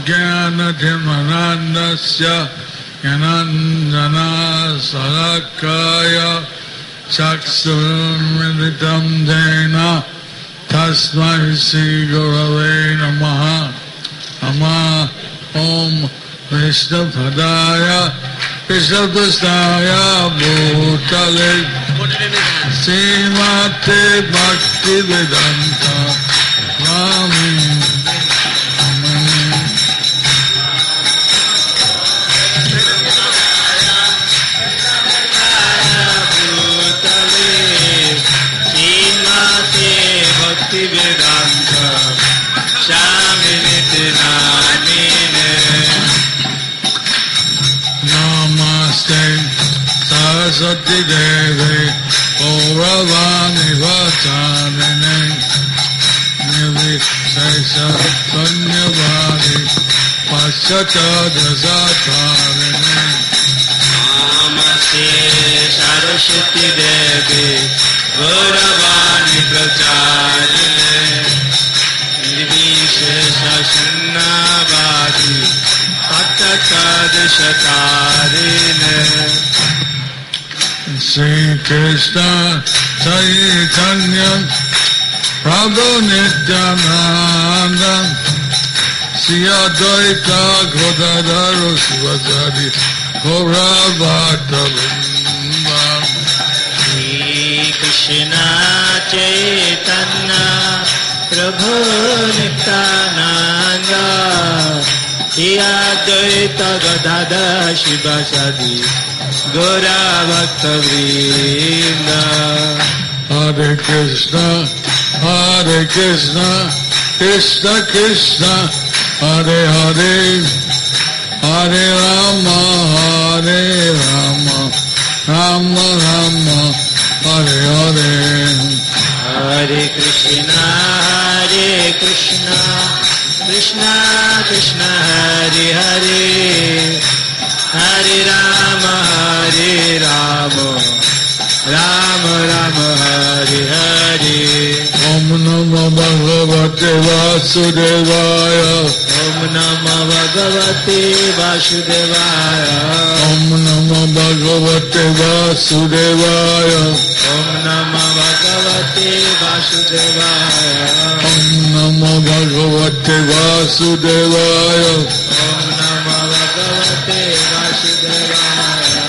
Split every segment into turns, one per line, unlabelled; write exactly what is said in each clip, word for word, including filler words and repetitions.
Ajnanatimhanandasya Yananjana Salakaya Chaksurmritam Jena Tasmai Sri Gurave Namaha. Nama Om Vishnu Padaya Vishnu Krishna Bhutale Srimate Bhakti Vedanta Swami
Vedanta Shamini Namine
Namaste Saraswati Devi Gauravani Vachanine Nirvishesha Sanyavadi Paschata Dasatarine
Namaste Saraswati Devi Gauravani Vachanine Nirvishesha Sanyavadi Paschata Dasatarine
Sri Krishna Chaitanya Prabhu Nityananda Sri Advaita Gadadhara Sivasadi Gaura Bhakta Vrinda
Sri Krishna Chaitanya Prabhu Nityananda Sri Advaita Gadadhara Sivasadi Gaura Bhakta Vrinda
Hare Krishna Hare Krishna Krishna Krishna Hare Hare Hare Rama Hare Rama Rama Rama Hare Hare
Hare Krishna Hare Krishna Krishna Krishna Hare Hare Hare Rama Hare Rama Rama Rama Hare Hare
Om Namo Bhagavate Vasudevaya
Om Namo Bhagavate Vasudevaya
Om Namo Bhagavate Vasudevaya
Om Namo Bhagavate Vasudevaya
Om Namo Bhagavate Vasudevaya
Om Namo Bhagavate Vasudevaya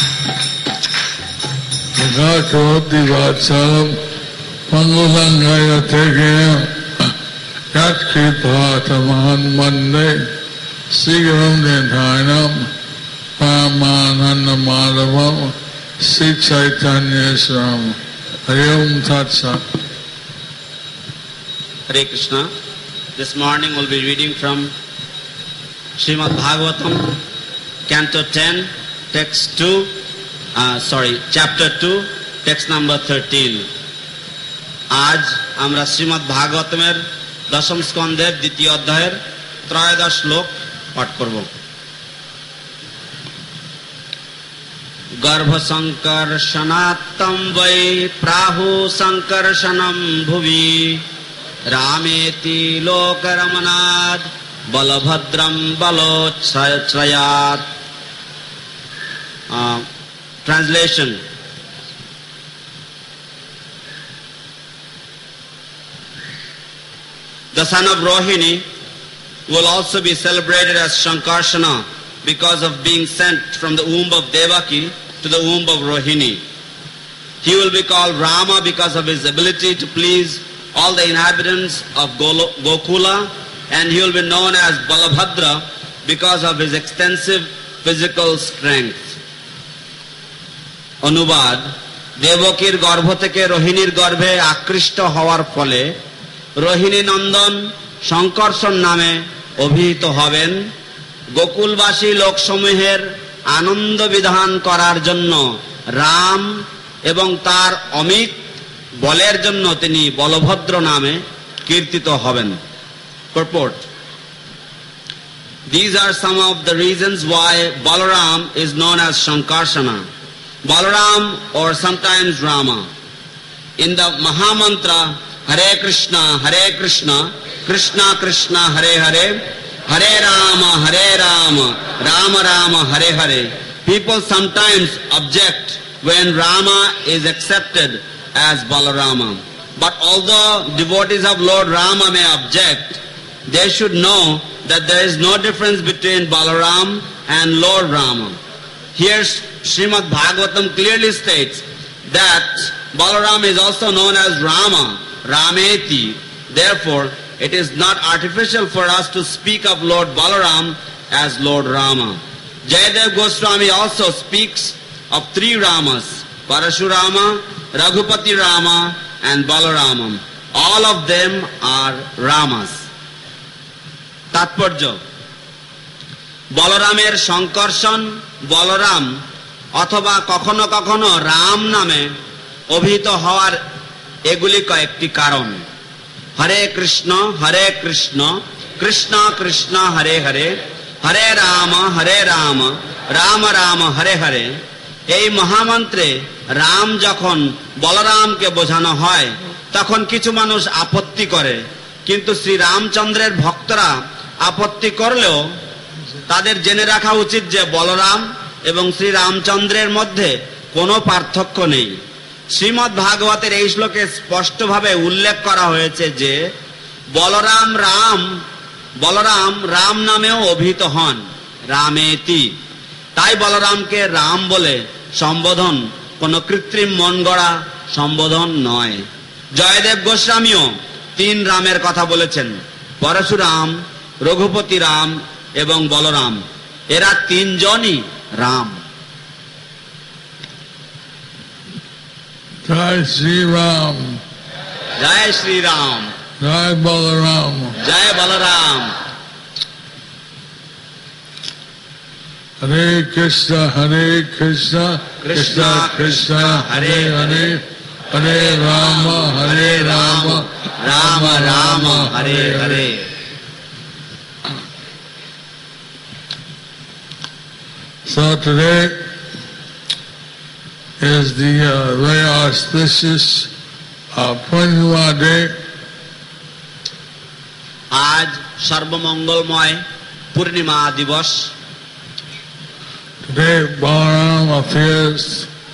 Bhagavati Vatsalam Pangulangaya Tegaya Yat Kripataman Mande Sigaram Nithainam Paramananda Madhavam Sri Chaitanya Swaram Hare Om Tat Sat.
Hare Krishna. This morning we'll be reading from Srimad Bhagavatam, Canto ten, Text two, uh, sorry, Chapter two, Text number thirteen. আজ আমরা শ্রীমদ্ ভাগবতমের দশম স্কন্ধের দ্বিতীয় অধ্যায়ের ত্রয়োদশ শ্লোক পাঠ করব। গর্ভসংকর্ষণাত্তম বৈ প্রাহু সংকর্ষণম ভুবি Rameti লোকরমনাদ বলভদ্রম বলোচ্ছ্রয়াৎ। Translation. The son of Rohini will also be celebrated as Shankarshana because of being sent from the womb of Devaki to the womb of Rohini. He will be called Rama because of his ability to please all the inhabitants of Gokula, and he will be known as Balabhadra because of his extensive physical strength. অনুবাদ, দেবকীর গর্ভ থেকে রোহিণীর গর্ভে আকৃষ্ট হওয়ার ফলে রোহিণী নন্দন শঙ্কর্ষণ নামে অভিহিত হবেন। গোকুলবাসী লোকসমূহের আনন্দ বিধান করার জন্য রাম এবং তার অমিত বলের জন্য তিনি বলভদ্র নামে কীর্তিত হবেন। Purport. These are some of the reasons why Balaram is known as Shankarshana. Balaram, or sometimes Rama. In the Mahamantra Hare Krishna, Hare Krishna, Krishna Krishna, Hare Hare, Hare Rama, Hare Rama, Rama Rama, Hare Hare. People sometimes object when Rama is accepted as Balarama. But although devotees of Lord Rama may object, they should know that there is no difference between Balaram and Lord Rama. Here Srimad Bhagavatam clearly states that Balaram is also known as Rama, Rameti. Therefore, it is not artificial for us to speak of Lord Balaram as Lord Rama. Jayadev Goswami also speaks of three Ramas, Parashurama, Raghupati Rama and Balaramam. All of them are Ramas. তাৎপর্য বলরামের সংকর্ষণ বলরাম অথবা কখনো কখনো রাম নামে অভিহিত হওয়ার এগুলি কয়েকটি কারণ। হরে কৃষ্ণ হরে কৃষ্ণ কৃষ্ণ কৃষ্ণ হরে হরে হরে রাম হরে রাম রাম রাম হরে হরে। এই মহামন্ত্রে রাম যখন বলরামকে বোঝানো হয় তখন কিছু মানুষ আপত্তি করে, কিন্তু শ্রী রামচন্দ্রের ভক্তরা আপত্তি করলেও তাদের জেনে রাখা উচিত যে বলরাম এবং শ্রী রামচন্দ্রের মধ্যে কোনো পার্থক্য নেই। শ্রীমদ্ ভাগবতের এই শ্লোকে স্পষ্টভাবে উল্লেখ করা হয়েছে যে বলরাম রাম বলরাম রাম নামেও অভিহিত হন, রামেতি। তাই বলরামকে রাম বলে সম্বোধন কোনো কৃত্রিম মন গড়া সম্বোধন নয়। জয়দেব গোস্বামীও তিন রামের কথা বলেছেন, পরশুরাম, রঘুপতি রাম এবং বলরাম। এরা তিনজনই রাম।
জয় শ্রীরাম,
জয় শ্রীরাম,
জয় বলরাম,
জয় বলরাম।
হরে কৃষ্ণ হরে কৃষ্ণ কৃষ্ণ কৃষ্ণ হরে হরে হরে রাম হরে Ram
Ram Ram Hare Hare.
So today is the uh, very auspicious uh, Purnima day.
আজ সর্বমঙ্গলময় পূর্ণিমা দিবস।
Today Balaram appears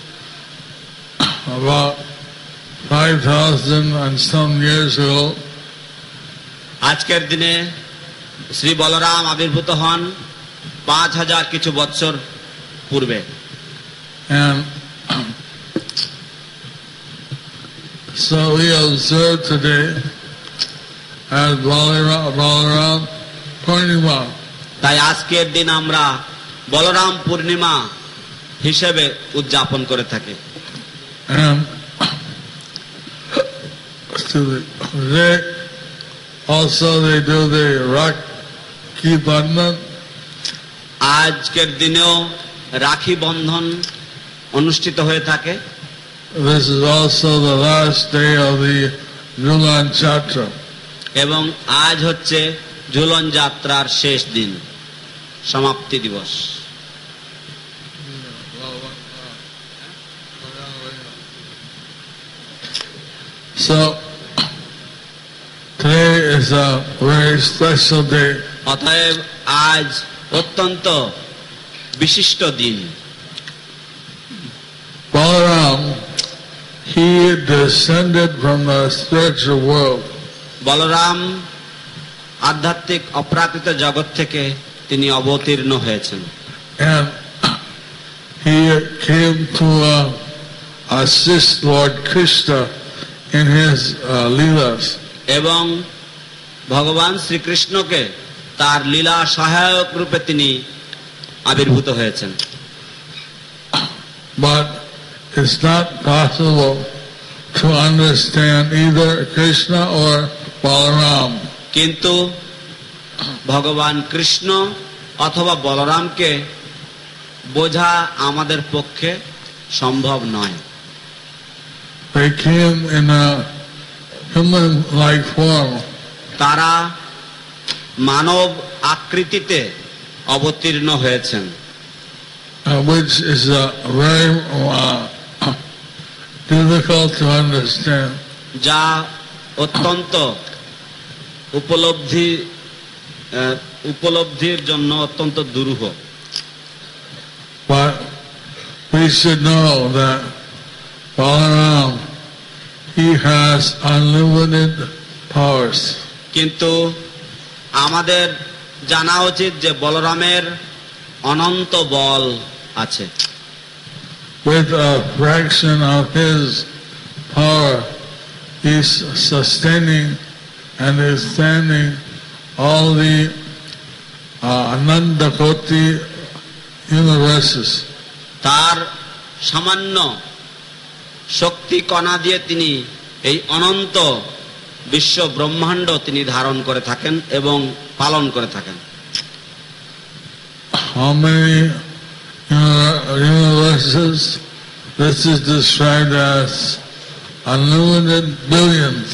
about five thousand and some years ago.
আজকের দিনে শ্রী বলরাম আবির্ভূত হন পাঁচ হাজার কিছু বৎসর পূর্বে।
And so we observe today as Balaram, Balaram Purnima.
তাই আজকের দিন আমরা বলরাম পূর্ণিমা হিসেবে উদযাপন করে থাকি।
And today also they do the Rakhi Bandhan.
আজকের দিনেও রাখি বন্ধন অনুষ্ঠিত হয়ে থাকে।
This is also the last day of the Jhulan Chatra.
এবং আজ হচ্ছে ঝুলন যাত্রার শেষ দিন, সমাপ্তি দিবস।
So today is a very special day.
অতএব আজ অত্যন্ত বিশিষ্ট দিন।
Balaram, he descended from the spiritual world.
Balaram আধ্যাত্মিক অপ্রাকৃত জগৎ থেকে তিনি অবতীর্ণ হয়েছেন।
And he came to uh, assist Lord Krishna in his uh, leelas.
এবং ভগবান শ্রীকৃষ্ণকে তার লীলা সহায়ক রূপে তিনি আবির্ভূত হয়েছেন।
But it's not possible to understand either Krishna or Balaram.
কিন্তু ভগবান কৃষ্ণ অথবা বলরামকে বোঝা আমাদের পক্ষে সম্ভব নয়।
They came in a human-like form.
তারা মানব আকৃতিতে অবতীর্ণ হয়েছেন,
Uh, which is uh, very uh, difficult to understand.
যা অত্যন্ত উপলব্ধি আহ, উপলব্ধির জন্য অত্যন্ত দুরূহ।
But we should know that Balaram, he has unlimited powers.
কিন্তু আমাদের জানা উচিত যে বলরামের অনন্ত বল আছে।
With a fraction of his power, he's sustaining and extending all the uh, Anandakoti universes.
তার সামান্য শক্তি কণা দিয়ে তিনি এই অনন্ত বিশ্ব ব্রহ্মাণ্ড তিনি ধারণ করে থাকেন এবং পালন করে থাকেন।
How many universes? This is described as unlimited billions.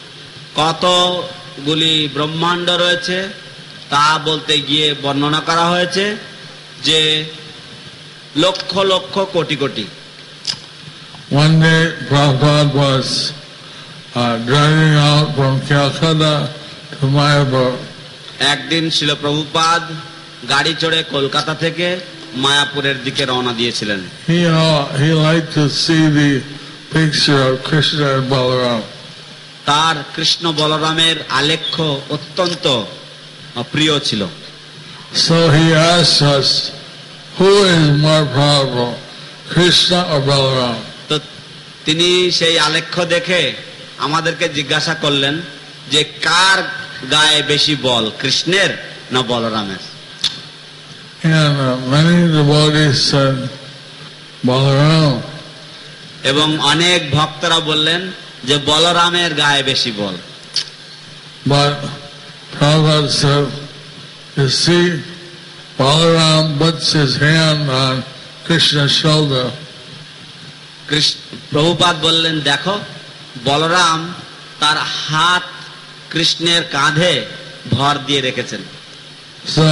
কতগুলি ব্রহ্মাণ্ড রয়েছে তা বলতে গিয়ে বর্ণনা করা হয়েছে যে lakh lakh crore crore.
One day Prabhupada was uh, driving out from Calcutta to Mayapur.
একদিন শ্রীল প্রভুপাদ গাড়ি চড়ে কলকাতা থেকে মায়াপুরের দিকে রওনা দিয়েছিলেন।
He uh, he liked to see the picture of Krishna and Balaram.
তার কৃষ্ণ বলরামের আলেখ্য অত্যন্ত প্রিয় ছিল।
So he asked us, who is more powerful, Krishna or Balaram?
তো তিনি সেই আলেখ্য দেখে আমাদেরকে জিজ্ঞাসা করলেন যে কার গায়ে বেশি বল, কৃষ্ণের না বলরামের?
And uh, many devotees said Balaram.
এবং অনেক ভক্তরা বললেন যে বলরামের গায়ে বেশি বল।
But Prabhupada said, you see, Balaram puts his hand on Krishna's shoulder.
Prabhupada বললেন, দেখো বলরাম তার হাত কৃষ্ণের কাঁধে ভর দিয়ে রেখেছেন।
So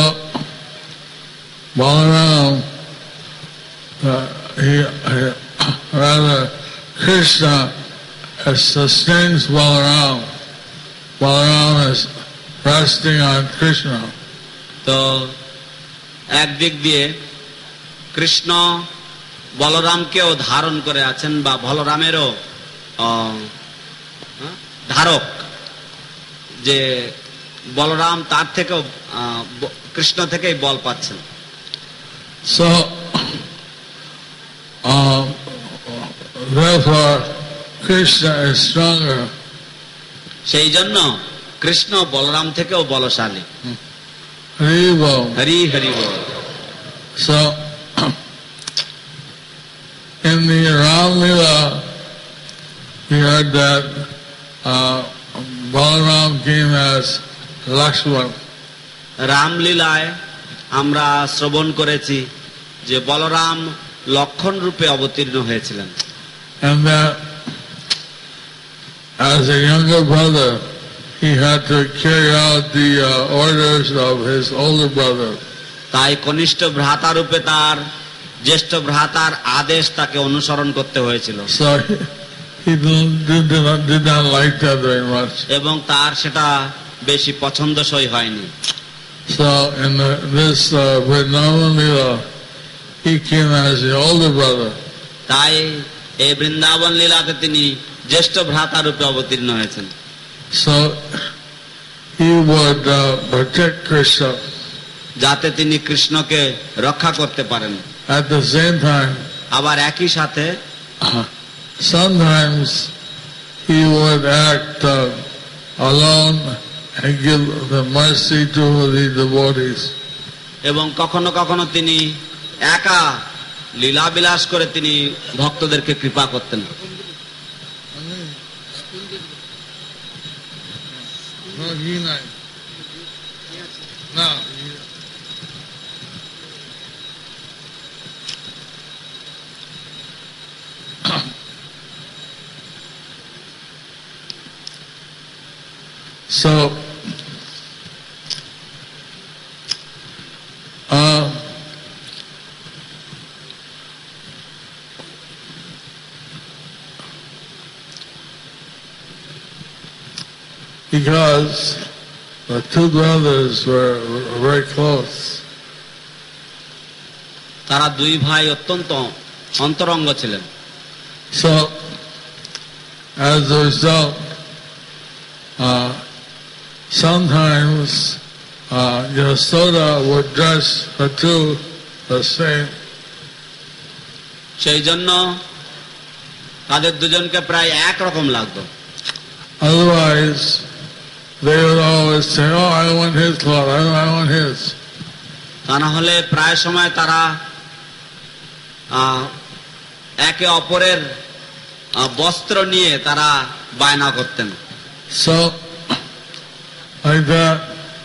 Balaram, uh, he, he rather Krishna sustains Balaram. Balaram is resting on Krishna.
তো একদিক দিয়ে কৃষ্ণ বলরামকেও ধারণ করে আছেন বা বলরামেরও ধারক, যে বলরাম তার থেকেও কৃষ্ণ থেকেই বল পাচ্ছেন।
So um, therefore Krishna is stronger.
সেই জন্য কৃষ্ণ বলরাম থেকেও বলশালী।
Hari Bol.
Hari Hari ball.
So in the Ram Leela, we heard that uh, Balaram came as Lakshman.
রামলীলায় আমরা শ্রবণ করেছি যে বলরাম লক্ষণ রূপে অবতীর্ণ হয়েছিলেন।
And that as a younger brother, he had to carry out the uh, orders of his older brother.
তাই কনিষ্ঠ ভ্রাতা রূপে তার জ্যেষ্ঠ ভ্রাতার আদেশ তাকে অনুসরণ করতে হয়েছিল।
So he, he did, did, not, did not like that very much.
এবং তার সেটা বেশি পছন্দসই হয়নি।
So in the, this uh, Vrindavan Leela, he came as the older brother.
তাই এই বৃন্দাবন লীলাতে তিনি জ্যেষ্ঠ ভ্রাতা রূপে অবতীর্ণ হয়েছেন।
So he would uh, protect Krishna.
যাতে তিনি কৃষ্ণকে রক্ষা করতে পারেন।
At the same time,
আবার একই সাথে
uh, sometimes he would act uh, alone and give the mercy to the devotees.
এবং কখনো কখনো তিনি একা লীলা বিলাস করে তিনি ভক্তদেরকে কৃপা করতেন।
So, uh, because the two brothers were very close.
তারা দুই ভাই অত্যন্ত অন্তরঙ্গ ছিলেন।
So, as a result, uh, sometimes uh, Yasoda would dress the two the same.
সেই জন্য তাদের দুজনকে প্রায় এক রকম লাগতো।
Otherwise, they would always say, "Oh, I want his clothes. I I want his."
তা না হলে প্রায় সময় তারা আহ, একে অপরের আহ, বস্ত্র নিয়ে তারা বায়না করতেন।
So, like that,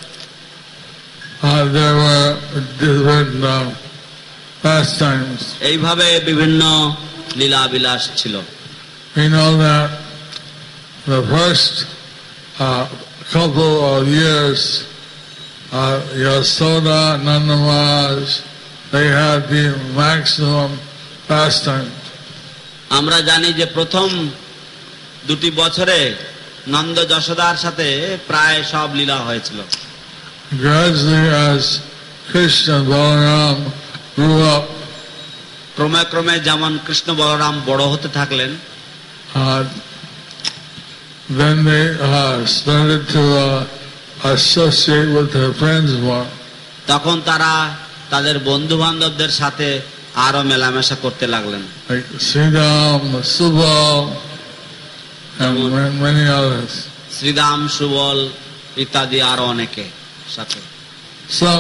uh, there were different uh, pastimes.
এইভাবে বিভিন্ন লীলা বিলাস ছিল।
We know that the first uh, couple of years, uh, Yasoda, Nanda Maharaj, they had the maximum pastime.
আমরা জানি যে প্রথম দুটি বছরে নন্দ যশোদার সাথে প্রায় সব লীলা হয়েছিল।
Gradually, as Krishna and Balaram grew up,
ক্রমে ক্রমে যেমন কৃষ্ণ বলরাম বড় হতে থাকলেন,
uh, then they uh, started to uh, associate with their friends more.
তখন তারা তাদের বন্ধু বান্ধবদের সাথে আরো মেলামেশা করতে লাগলেন।
Like Sridham, Subal, and ma- many others.
Sridam, Subal ইত্যাদি আরো অনেকে সাথে।
So,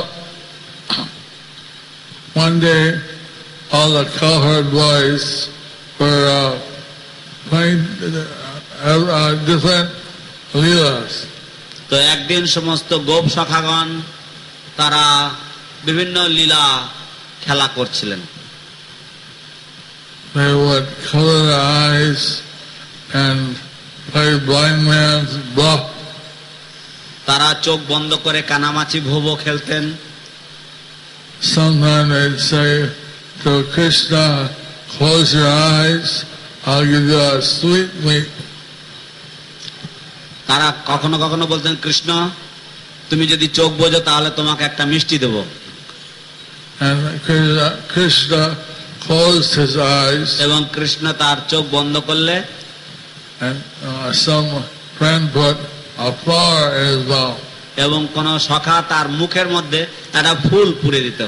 one day, all the cowherd boys were uh, playing uh, uh, different leelas.
তো একদিন সমস্ত গোপ সখাগণ তারা বিভিন্ন লীলা খেলা করছিলেন।
They would color their eyes and play blind man's bluff.
তারা চোখ বন্ধ করে কানামাছি ভোবো খেলতেন।
Sometimes they'd say to Krishna, "Close your eyes, I'll give you a sweet meat."
তারা কখনো কখনো বলতেন, কৃষ্ণ তুমি যদি চোখ বোঝো তাহলে তোমাকে একটা মিষ্টি দেব।
And Krishna, Krishna closed his eyes,
এবং কৃষ্ণ তার চোখ বন্ধ করলে
and uh, some friend put a flower in his mouth.
এবং কোন সখা তার মুখের মধ্যে একটা ফুল পুরে দিত।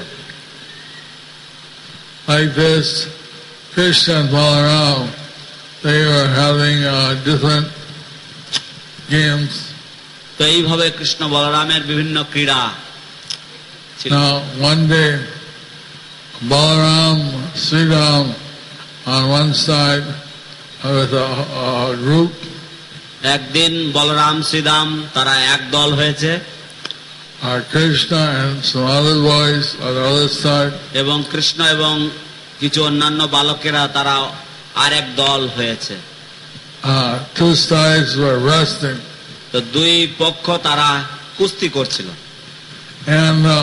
Like this, Krishna and Balaram, they were having uh, different games.
তো এইভাবে কৃষ্ণ বলরামের বিভিন্ন ক্রীড়া ছিল।
Now, one day, Balaram, Sridham on one side with a, a group,
একদিন বলরাম শ্রীদাম তারা এক দল হয়েছে,
uh, Krishna and some other boys on the other side.
এবং কৃষ্ণ এবং কিছু অন্যান্য বালকেরা তারা আরেক দল হয়েছে।
Uh, two sides were wrestling,
তো দুই পক্ষ তারা কুস্তি করছিল।
and uh,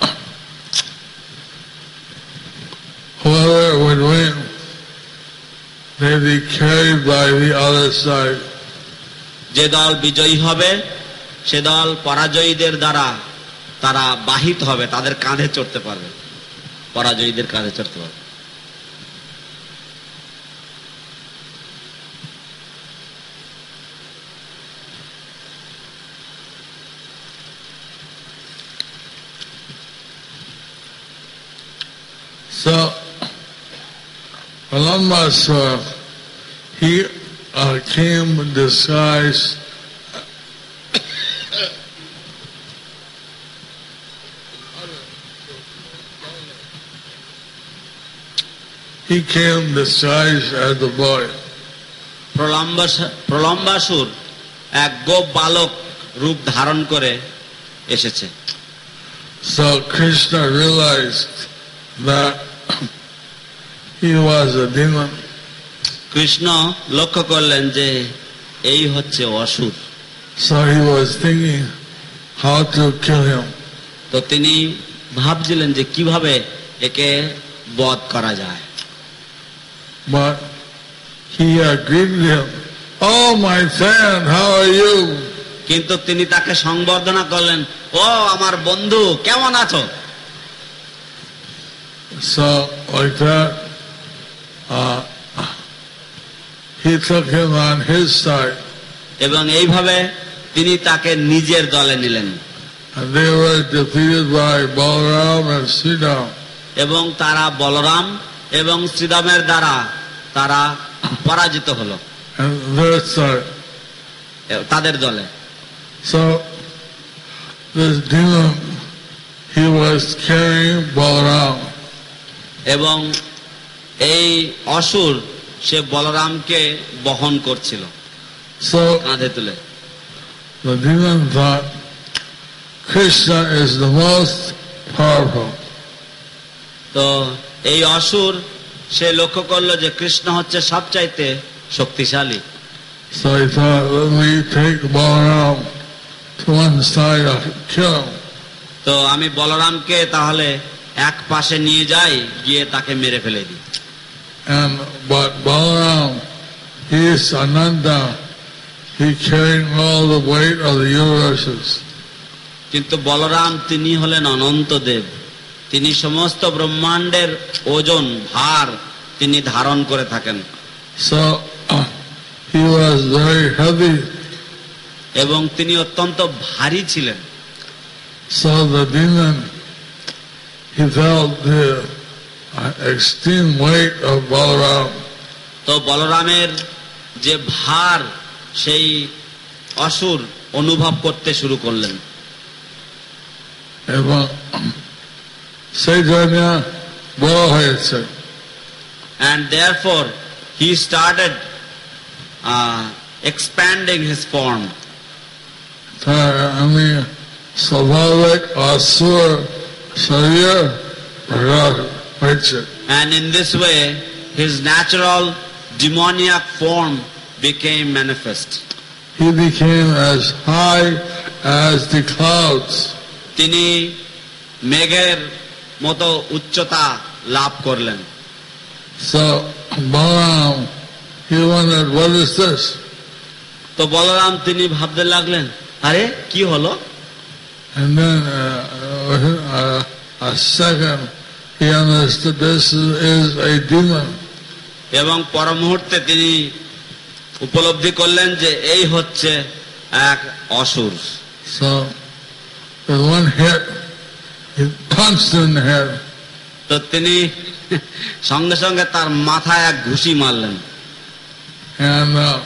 whoever would win, they'd be carried by the other side.
যে দল বিজয়ী হবে সে দল পরাজয়ীদের দ্বারা তারা বাহিত হবে, তাদের কাঁধে চড়তে পারবে, পরাজয়ীদের কাঁধে চড়তে পারবে।
So, Palambasura, he uh, came disguised he came disguised as a boy.
প্রলম্বাস- প্রলম্বাসুর এক গোপ বালক রূপ ধারণ করে এসেছে।
So Krishna realized that he was a demon.
Krishna লক্ষ্য করলেন যে এই হচ্ছে অসুর।
So he was thinking how to kill him.
তো তিনি ভাবছিলেন যে কিভাবে একে বধ করা যায়।
But he uh, greeted him, "Oh, my friend, how are you?"
কিন্তু তিনি তাকে সংবর্ধনা করলেন, ও আমার বন্ধু, কেমন আছো?
So like that, uh, he took him on his side.
এবং এইভাবে তিনি তাকে নিজের দলে নিলেন।
And they were defeated by Balaram and Sridham.
এবং তারা বলরাম এবং শ্রীরামের দ্বারা তারা পরাজিত হলো
And their side.
তাদের দলে।
So this demon, he was carrying Balaram.
এবং এই অসুর সে বলরামকে বহন করছিল
So
কাঁধে তুলে।
the demon thought Krishna is the most powerful.
তো এই অসুর সে লক্ষ্য করলো যে কৃষ্ণ হচ্ছে সবচাইতে শক্তিশালী।
So he thought, let me take Balaram to one side and kill him.
তো আমি বলরামকে তাহলে এক পাশে নিয়ে যাই, গিয়ে তাকে মেরে ফেলে দিই।
And but Balaram, he is Ananda. He carrying all the weight of the universes.
কিন্তু বলরাম তিনি হলেন অনন্ত দেব, তিনি সমস্ত ব্রহ্মাণ্ডের ওজন ভার তিনি ধারণ করে থাকেন।
So uh, he was very heavy.
এবং তিনি অত্যন্ত ভারী ছিলেন।
So the demon, he felt the uh, extreme weight of Balaram.
তো বলরামের যে ভার সেই অসুর অনুভব করতে শুরু করলেন।
এবং Chaitanya বড় হয়েছে।
And therefore he started uh, expanding his form.
তার আমি স্বাভাবিক আসুর শরীর প্রকাশ হয়েছে।
And in this way his natural demoniac form became manifest.
He became as high as the clouds.
তিনি মেঘের মতো উচ্চতা লাভ করলেন।
So Balaram, he wondered, what is this?
তো বলরাম তিনি ভাবতে লাগলেন, আরে কি হলো?
And then uh, within a, a second he understood this is a demon.
এবং পর মুহূর্তে তিনি উপলব্ধি করলেন যে এই হচ্ছে এক অসুর।
So with one hit, he punched in the head.
তো তিনি সঙ্গে সঙ্গে তার মাথায় এক ঘুষি মারলেন।
And uh,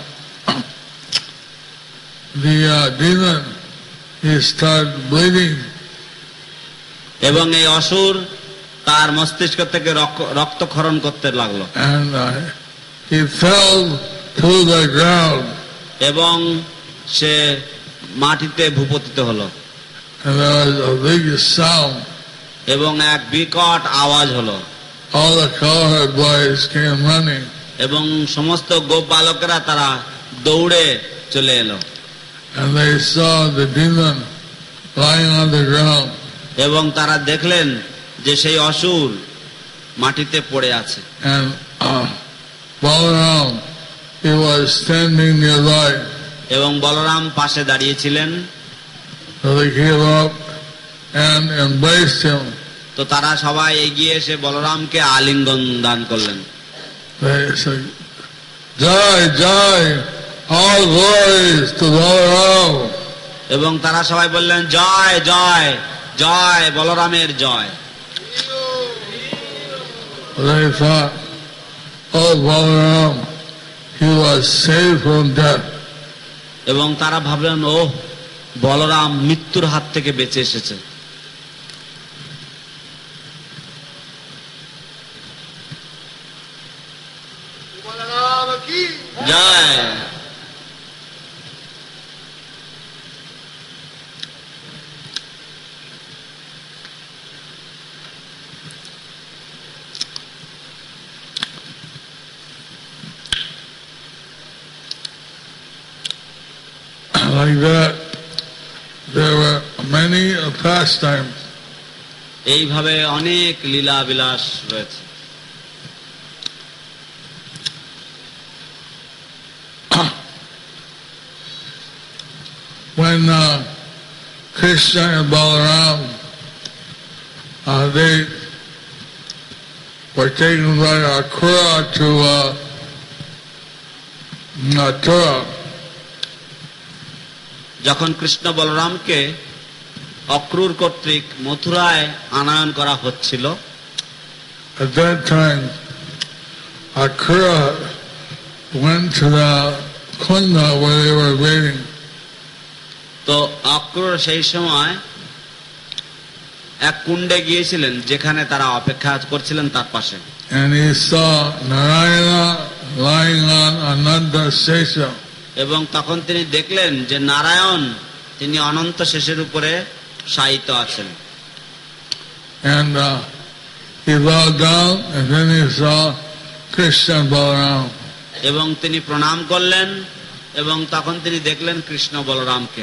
the uh, demon, he started bleeding.
এবং এই অসুর তার মস্তিষ্ক থেকে রক্তক্ষরণ করতে লাগলো।
And uh, he fell to the ground.
এবং সে মাটিতে ভূপতিত হলো।
And there was a big sound.
এবং এক বিকট আওয়াজ হলো।
All the cowherd boys came running.
এবং সমস্ত গোপ বালকেরা তারা দৌড়ে চলে এলো।
And they saw the demon lying on the ground.
এবং তারা দেখলেন যে সেই অসুর মাটিতে পড়ে আছে।
And uh, Balaram, he was standing nearby.
এবং বলরাম পাশে দাঁড়িয়েছিলেন।
So they came up and embraced him.
তো তারা সবাই এগিয়ে এসে বলরামকে আলিঙ্গন দান করলেন।
They said, Jai, Jai, all glories to Balaram.
এবং তারা সবাই বললেন, জয় জয় জয় বলরামের জয়।
They thought, oh Balaram, he was saved from death.
এবং তারা ভাবলেন, ও বলরাম মৃত্যুর হাত থেকে বেঁচে এসেছে। জয়।
Like that, there were many pastimes.
এইভাবে অনেক লীলা বিলাস রয়েছে।
When when uh, Krishna and Balaram, uh, they were taken by Akrura to uh, Mathura.
যখন কৃষ্ণ বলরামকে অক্রূর কর্তৃক মথুরায় আনয়ন করা হচ্ছিল,
At that time, Akrura went to the kunda where they were waiting.
তো অক্রূর সেই সময় এক কুণ্ডে গিয়েছিলেন যেখানে তারা অপেক্ষা করছিলেন তার পাশে।
And he saw Narayana lying on Ananta Sesha.
এবং তখন তিনি দেখলেন যে নারায়ণ তিনি অনন্ত শেষের উপরে শায়িত আছেন।
And uh, he bowed down and then he saw Krishna and Balaram.
এবং তিনি প্রণাম করলেন এবং তখন তিনি দেখলেন কৃষ্ণ বলরামকে।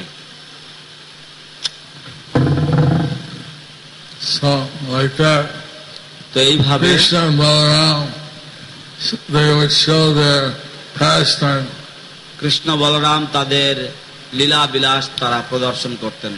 So like that,
তো এইভাবে
Krishna and Balaram, they would show their pastime.
Krishna Balaram তাদের লীলা বিলাস তারা প্রদর্শন করতেন।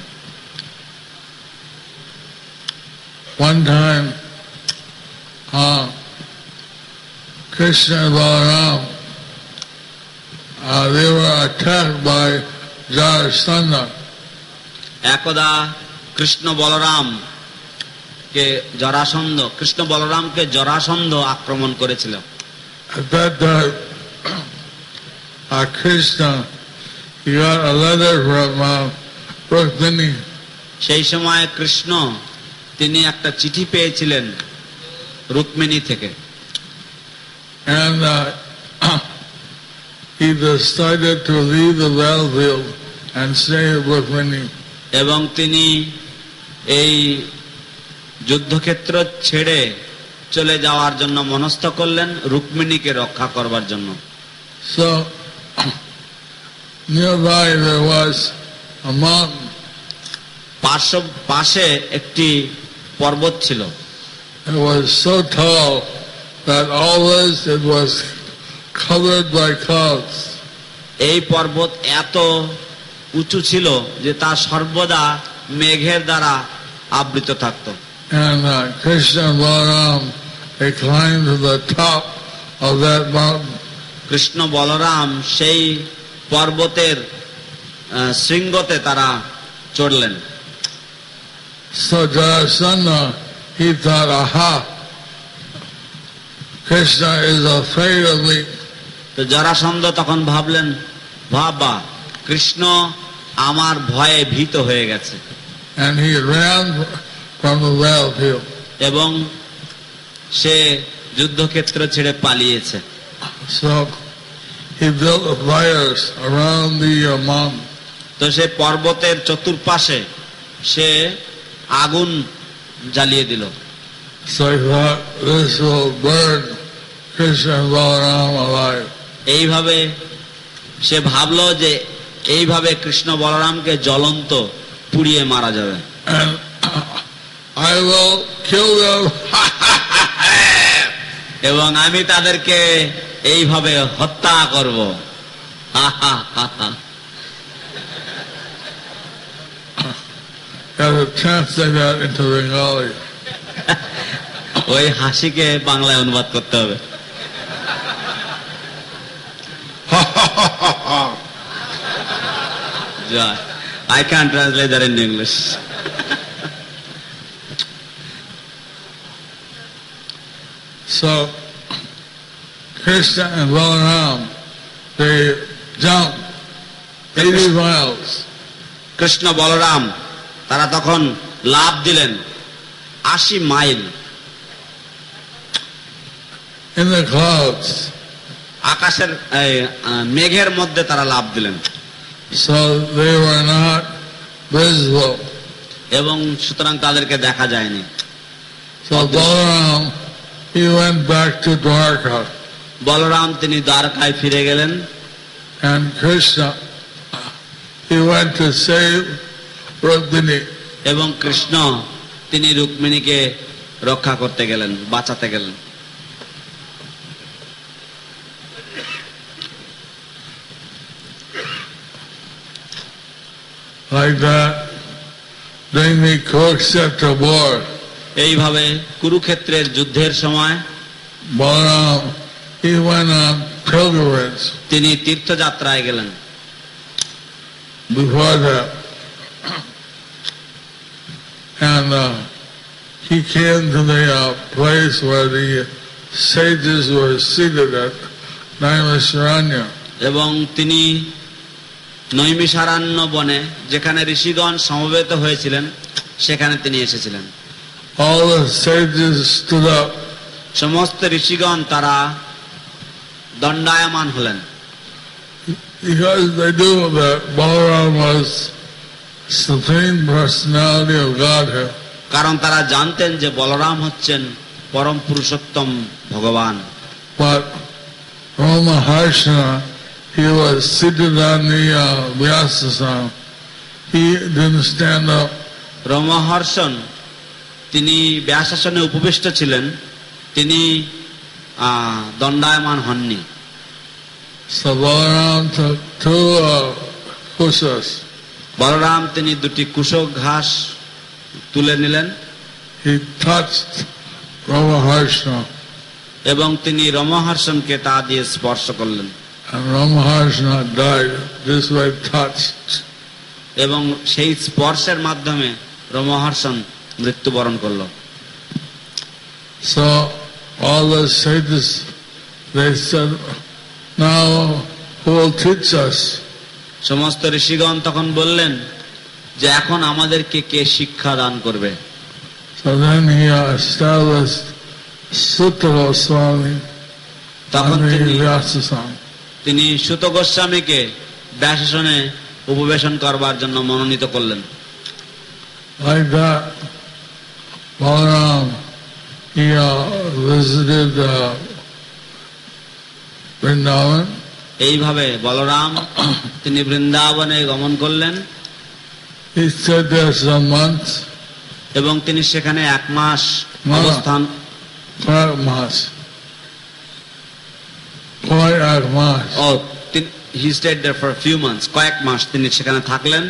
One time, uh, Krishna and Balaram, uh, they were attacked by Jarasandha.
একদা কৃষ্ণ বলরাম কে জরাসন্ধ কৃষ্ণ বলরামকে জরাসন্ধ আক্রমণ করেছিল।
At that time, uh, Krishna, he got a letter from uh, Rukmini.
সেই সময় কৃষ্ণ তিনি একটা চিঠি পেয়েছিলেন রুক্মিণী থেকে।
And uh, he decided to leave the battlefield and stay at Rukmini.
এবং তিনি এই যুদ্ধক্ষেত্র ছেড়ে চলে যাওয়ার জন্য মনস্থ করলেন রুক্মিণীকে রক্ষা করবার জন্য।
So nearby there was a mountain.
পার্শ্ব পাশে একটি পর্বত ছিল।
It was so tall that always it was covered by clouds.
এই পর্বত এত উঁচু ছিল যে তা সর্বদা মেঘের দ্বারা আবৃত থাকত।
And uh, Krishna and Balaram, they climbed to the top of that mountain.
Krishna Balaram সেই পর্বতের শৃঙ্গতে তারা চড়লেন।
So Jarasandha, he thought, aha, Krishna is afraid of me.
তো জরাসন্ধ তখন ভাবলেন, বাবা কৃষ্ণ আমার ভয়ে ভীত হয়ে গেছে।
And he ran from the battlefield.
এবং সে যুদ্ধক্ষেত্র ছেড়ে পালিয়েছে।
So he built fires around the uh, mountain.
তো সে পর্বতের চতুর্পাশে সে আগুন জ্বালিয়ে দিল।
So he thought, this will burn Krishna and Balaram alive.
এইভাবে সে ভাবলো যে এইভাবে কৃষ্ণ বলরামকে জ্বলন্ত পুড়িয়ে মারা যাবে।
And I will kill them.
এবং আমি তাদেরকে এইভাবে হত্যা করব।
Have to translate that into Bengali.
ওই হাসিকে বাংলায় অনুবাদ করতে হবে। I can't translate that in English.
So Krishna and Balaram, they jumped eighty miles.
Krishna Balaram তারা তখন লাফ দিলেন আশি মাইল
in the clouds.
আকাশের মেঘের মধ্যে তারা লাফ দিলেন।
So they were not visible.
এবং সুতরাং তাদেরকে দেখা যায়নি।
So Balaram, he went back to Dwarka.
Balaram তিনি দ্বারকায় ফিরে গেলেন।
And Krishna, he went to save Rukmini.
এবং কৃষ্ণ তিনি রুক্মিণীকে রক্ষা করতে গেলেন, বাঁচাতে গেলেন।
Like that, during the Kurukshetra war,
এইভাবে কুরুক্ষেত্রের যুদ্ধের সময়
Balaram, he went on pilgrimage
তিনি তীর্থযাত্রায় গেলেন।
before that. And uh, he came to the uh, place where the sages were seated at Naimisharanya.
এবং তিনি নৈমিষারণ্য বনে, যেখানে ঋষিগণ সমবেত হয়েছিলেন, সেখানে তিনি এসেছিলেন।
All the sages stood up
সমস্ত ঋষিগণ তারা দণ্ডায়মান হলেন,
because they knew that Balaram was Supreme Personality of Godhead.
কারণ তারা জানতেন যে বলরাম হচ্ছেন পরম পুরুষোত্তম ভগবান।
But Ramaharsana, he was seated on the uh, Vyasasana. He didn't stand up.
রমহর্ষণ তিনি ব্যাসাসনে উপবিষ্ট ছিলেন, তিনি আহ, দণ্ডায়মান হননি।
So Balaram took two uh, kushas.
Balaram তিনি দুটি কুশক ঘাস তুলে নিলেন
He touched Ramaharsana,
এবং তিনি রমহর্ষণকে তা দিয়ে স্পর্শ করলেন,
and Ramaharsana died this way touched.
এবং সেই স্পর্শের মাধ্যমে রমহর্ষণ মৃত্যুবরণ করল।
So all the sages, they said, now who will teach us?
সমস্ত ঋষিগণ তখন বললেন যে এখন আমাদেরকে কে শিক্ষা দান করবে।
So then he uh, established Sutta Goswami
তখন
on the
তিনি
Vyasasana.
তিনি সুত গোস্বামীকে ব্যাসাসনে উপবেশন করবার জন্য মনোনীত করলেন।
Like that, Balaram, he uh, visited uh, Vrindavan.
এইভাবে বলরাম তিনি বৃন্দাবনে গমন করলেন
He stayed there some months,
এবং তিনি সেখানে এক মাস
না।
অবস্থান
quite a month, quite a month.
ও he stayed there for few months, কয়েক মাস তিনি সেখানে থাকলেন।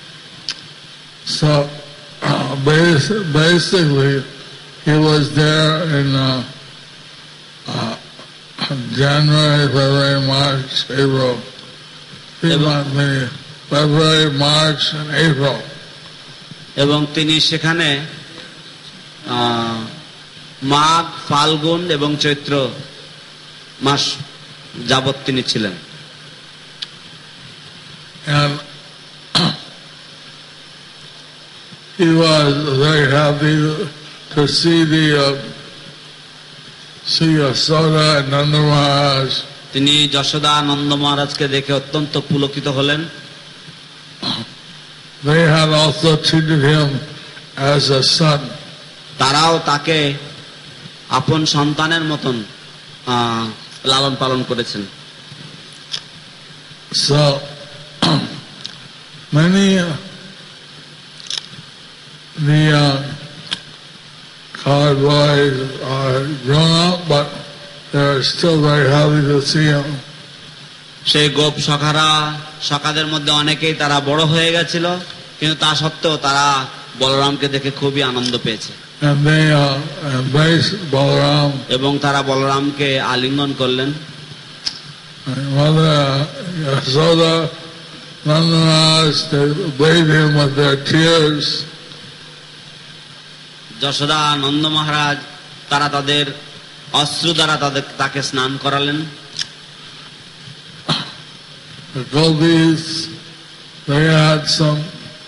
So uh, bas- basically, he was there in uh, uh, January, February, March, April. Three
Eba-
months, maybe February, March, and April.
এবং তিনি সেখানে আহ, মাঘ, ফাল্গুন এবং চৈত্র মাস যাবৎ তিনি ছিলেন।
And he was very happy to see the uh, see Yasoda and Nanda Maharaj.
তিনি যশোদা নন্দ মহারাজকে দেখে অত্যন্ত পুলকিত হলেন।
They had also treated him as a son.
তারাও তাকে আপন সন্তানের মতন আহ, লালন পালন করেছেন।
So many uh, the uh, colored boys are grown up, but they're still very happy to see him.
সেই গোপ সখারা সখাদের মধ্যে অনেকেই তারা বড় হয়ে গেছিল, কিন্তু তা সত্ত্বেও তারা বলরামকে দেখে খুবই আনন্দ পেয়েছে
And they uh, embraced Balaram.
এবং তারা বলরামকে আলিঙ্গন করলেন।
And Mother Yasoda, Nanda Maharaj, they bathed him with their tears.
Yashoda Nanda মহারাজ তারা তাদের অশ্রু দ্বারা তাদের তাকে স্নান করালেন।
The gopis, they had some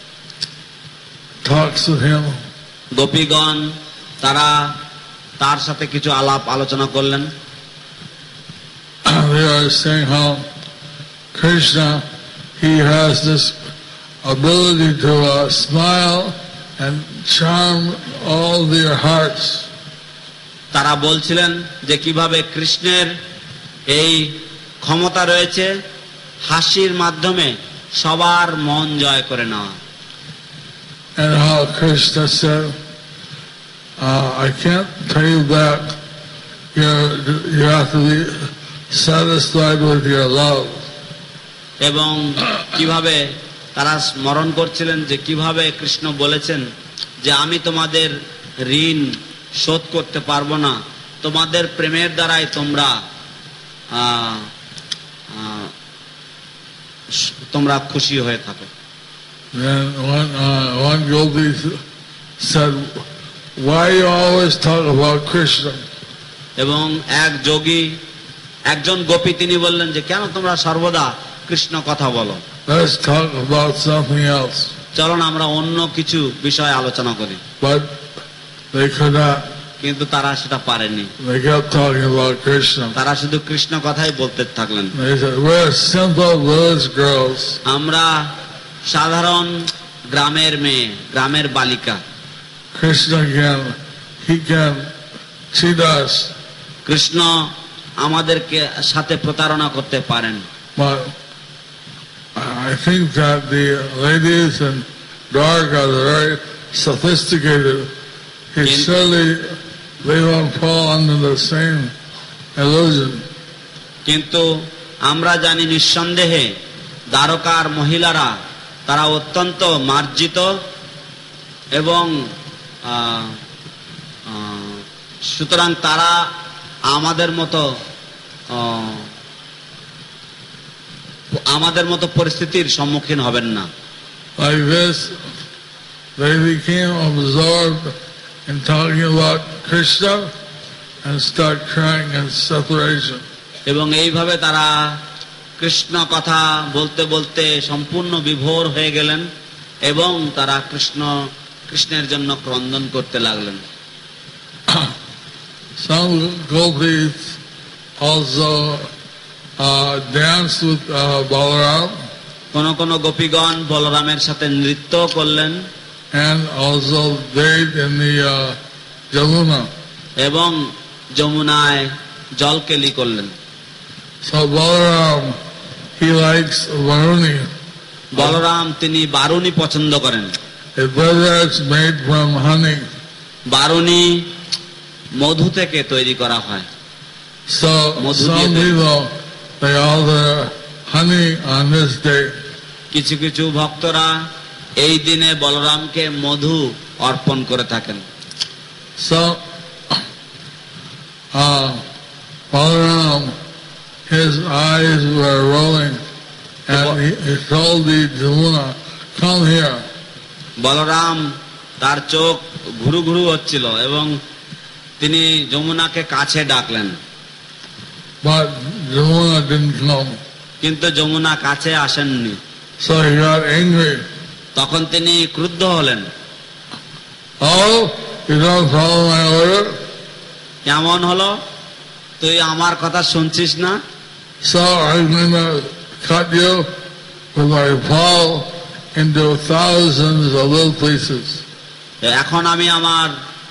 talks with him.
গোপীগণ তারা তার সাথে কিছু আলাপ আলোচনা করলেন।
They are saying how Krishna, he has this ability to uh, smile and charm all their hearts.
তারা বলছিলেন যে কিভাবে কৃষ্ণের এই ক্ষমতা রয়েছে হাসির মাধ্যমে সবার মন জয় করে নেওয়া।
And how Krishna said, uh, I can't pay you back. You're, you have to be satisfied with your love.
এবং কিভাবে তারা স্মরণ করছিলেন যে কিভাবে কৃষ্ণ বলেছেন যে আমি তোমাদের ঋণ শোধ করতে পারবো না, তোমাদের প্রেমের দ্বারাই তোমরা তোমরা খুশি হয়ে থাকো।
Then one, uh, one yogi said, why you always talk about Krishna?
এবং এক যোগী, একজন গোপী তিনি বললেন যে কেন তোমরা সর্বদা কৃষ্ণ কথা বলো,
Let's talk about something else.
চলো না আমরা অন্য কিছু বিষয়ে আলোচনা করি।
But they could not.
কিন্তু তারা সেটা পারেনি,
They kept talking about Krishna.
তারা শুধু কৃষ্ণ কথাই বলতে থাকলেন।
They said, we're simple village girls.
আমরা সাধারণ গ্রামের মেয়ে, গ্রামের বালিকা।
Krishna can, he can cheat us.
Krishna আমাদেরকে সাথে প্রতারণা করতে পারেন।
But I think that the ladies in Dwarka are very sophisticated. He surely they won't fall under the same illusion.
কিন্তু আমরা জানি নিঃসন্দেহে দ্বারকার মহিলারা তারা অত্যন্ত মার্জিত এবং সুতরাং তারা আমাদের মতো আমাদের মতো পরিস্থিতির সম্মুখীন হবেন না।
Like this, they became absorbed in talking about Krishna and start crying in separation.
এবং এইভাবে তারা কৃষ্ণ কথা বলতে বলতে সম্পূর্ণ বিভোর হয়ে গেলেন এবং তারা কৃষ্ণ কৃষ্ণের জন্য ক্রন্দন করতে লাগলেন।
Some gopis also uh, danced with uh, Balaram.
কোন কোন গোপীগণ বলরামের সাথে নৃত্য করলেন।
And also bathed in the uh, Jamuna.
এবং যমুনায় জলকেলি করলেন।
So Balaram, he likes Varuni.
Balaram তিনি বারুণী পছন্দ করেন।
A beverage made from honey.
Varuni মধু থেকে তৈরি করা হয়।
So some people they offer honey on this day.
কিছু কিছু ভক্তরা এই দিনে বলরামকে মধু অর্পণ করে থাকেন।
So uh, Balaram, his eyes were rolling, and he, he told the Jamuna, "Come here."
Balaram তার চোখ ঘুরু ঘুরু হচ্ছিল এবং তিনি যমুনাকে কাছে ডাকলেন।
But Jamuna didn't come.
কিন্তু যমুনা কাছে আসেননি।
So he got angry.
তখন তিনি ক্রুদ্ধ হলেন।
Oh, you don't follow my order?
কেমন হলো, তুই আমার কথা শুনছিস না?
So I'm gonna cut you with my paw into thousands of little pieces.
এখন আমি আমার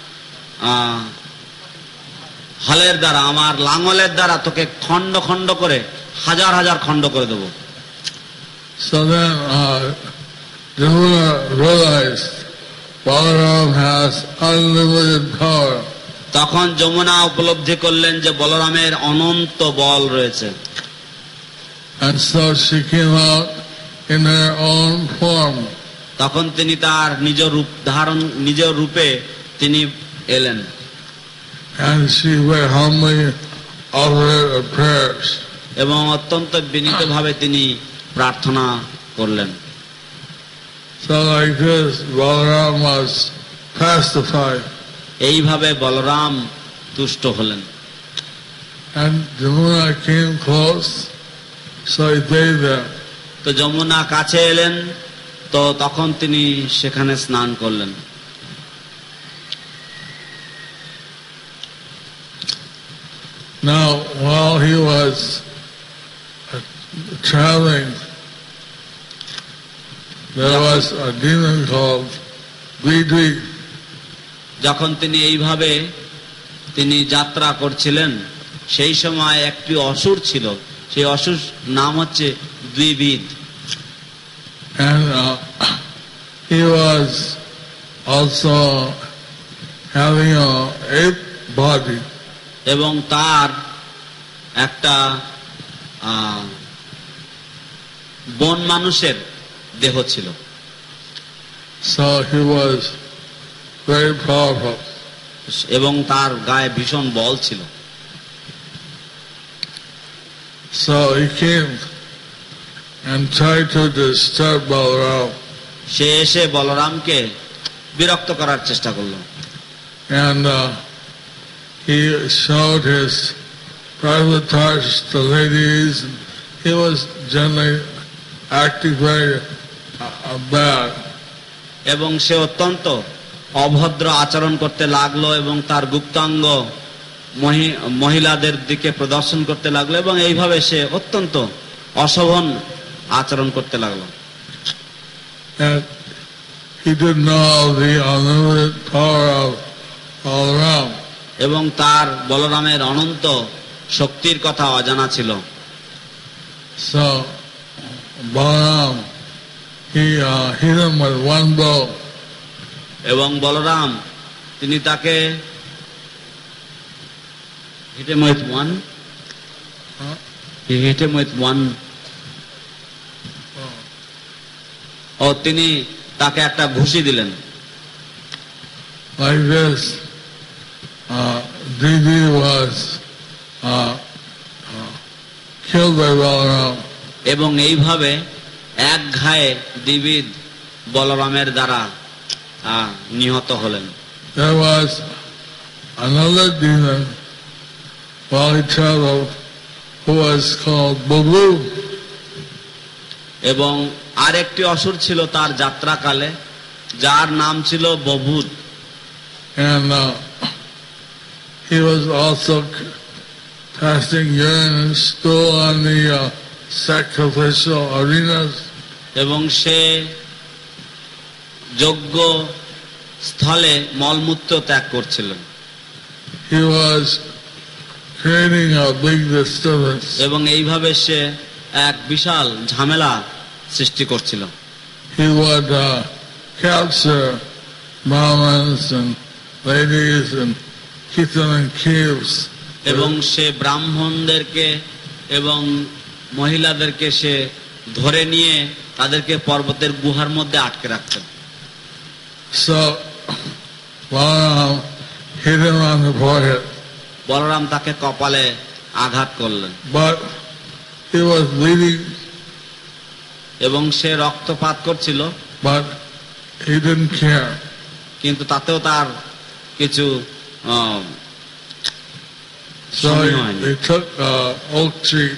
হলের দ্বারা, আমার লাঙলের দ্বারা তোকে খন্ড খন্ড করে হাজার হাজার খন্ড করে দেব।
So then uh, Jamuna realized Balaram has unlimited power.
তখন যমুনা উপলব্ধি করলেন যে বলরামের অনন্ত বল রয়েছে।
And so she came out in her own form.
তখন তিনি তার নিজ রূপ ধারণ, নিজ রূপে তিনি এলেন।
And she very humbly offered her prayers.
এবং অত্যন্ত বিনীতভাবে তিনি প্রার্থনা করলেন।
So like this, Balaram was pacified.
এইভাবে বলরাম তুষ্ট হলেন।
And Jamuna came close, so he bathed there.
তো যমুনা কাছে এলেন, তো তখন তিনি সেখানে স্নান করলেন।
Now, while he was uh, traveling, there was a demon called Vidvi.
যখন তিনি এইভাবে তিনি যাত্রা করছিলেন, সেই সময় একটি অসুর ছিল, সেই অসুর নাম হচ্ছে দ্বিবিদ।
And uh, he was also having a ape body.
এবং তার একটা বন মানুষের দেহ ছিল।
So he was very powerful.
এবং তার গায়ে ভীষণ বল ছিল।
So he came and tried to disturb Balaram.
সে এসে বলরামকে বিরক্ত করার চেষ্টা করল।
And uh, he showed his private parts to ladies. He was generally acting very uh, bad.
এবং সে অত্যন্ত অভদ্র আচরণ করতে লাগলো এবং তার গুপ্তাঙ্গ মহিলাদের দিকে প্রদর্শন করতে লাগলো এবং এইভাবে সে অত্যন্ত অশোভন আচরণ করতে লাগলো।
And he didn't know the unlimited power of Balaram.
এবং তার বলরামের অনন্ত শক্তির কথা অজানা ছিল।
So Balaram, he uh, hit him with one blow.
এবং বলরাম তিনি তাকে hit him with one
Huh?
he hit him with one ও তিনি তাকে একটা ঘুষি দিলেন।
Like this, uh, Didi was uh, uh, killed by Balaram.
এবং এইভাবে এক ঘায়ে দ্বিবিদ বলরামের দ্বারা আহ, নিহত হলেন।
There was another demon while he traveled who was called Babu.
এবং আরেকটি অসুর ছিল তার যাত্রাকালে, যার নাম ছিল বভূত।
And uh, he was also casting urine and stool on the uh, sacrificial arenas.
এবং সে যজ্ঞ স্থলে মলমূত্র ত্যাগ করছিলেন।
He was creating a big disturbance.
এবং এইভাবে সে এক বিশাল ঝামেলা সৃষ্টি করছিল।
He would uh, capture Brahmins and ladies and keep them in caves.
এবং সে ব্রাহ্মণদেরকে এবং মহিলাদেরকে সে ধরে নিয়ে তাদেরকে পর্বতের গুহার মধ্যে আটকে রাখতেন।
So Balaram hit him on the forehead,
Balaram তাকে কপালে আঘাত করলেন
but he was bleeding,
এবং সে রক্তপাত করছিল,
but he didn't care.
কিন্তু তাতেও তার কিছু আহ,
So
সময়
he,
হয়নি।
he took an oak tree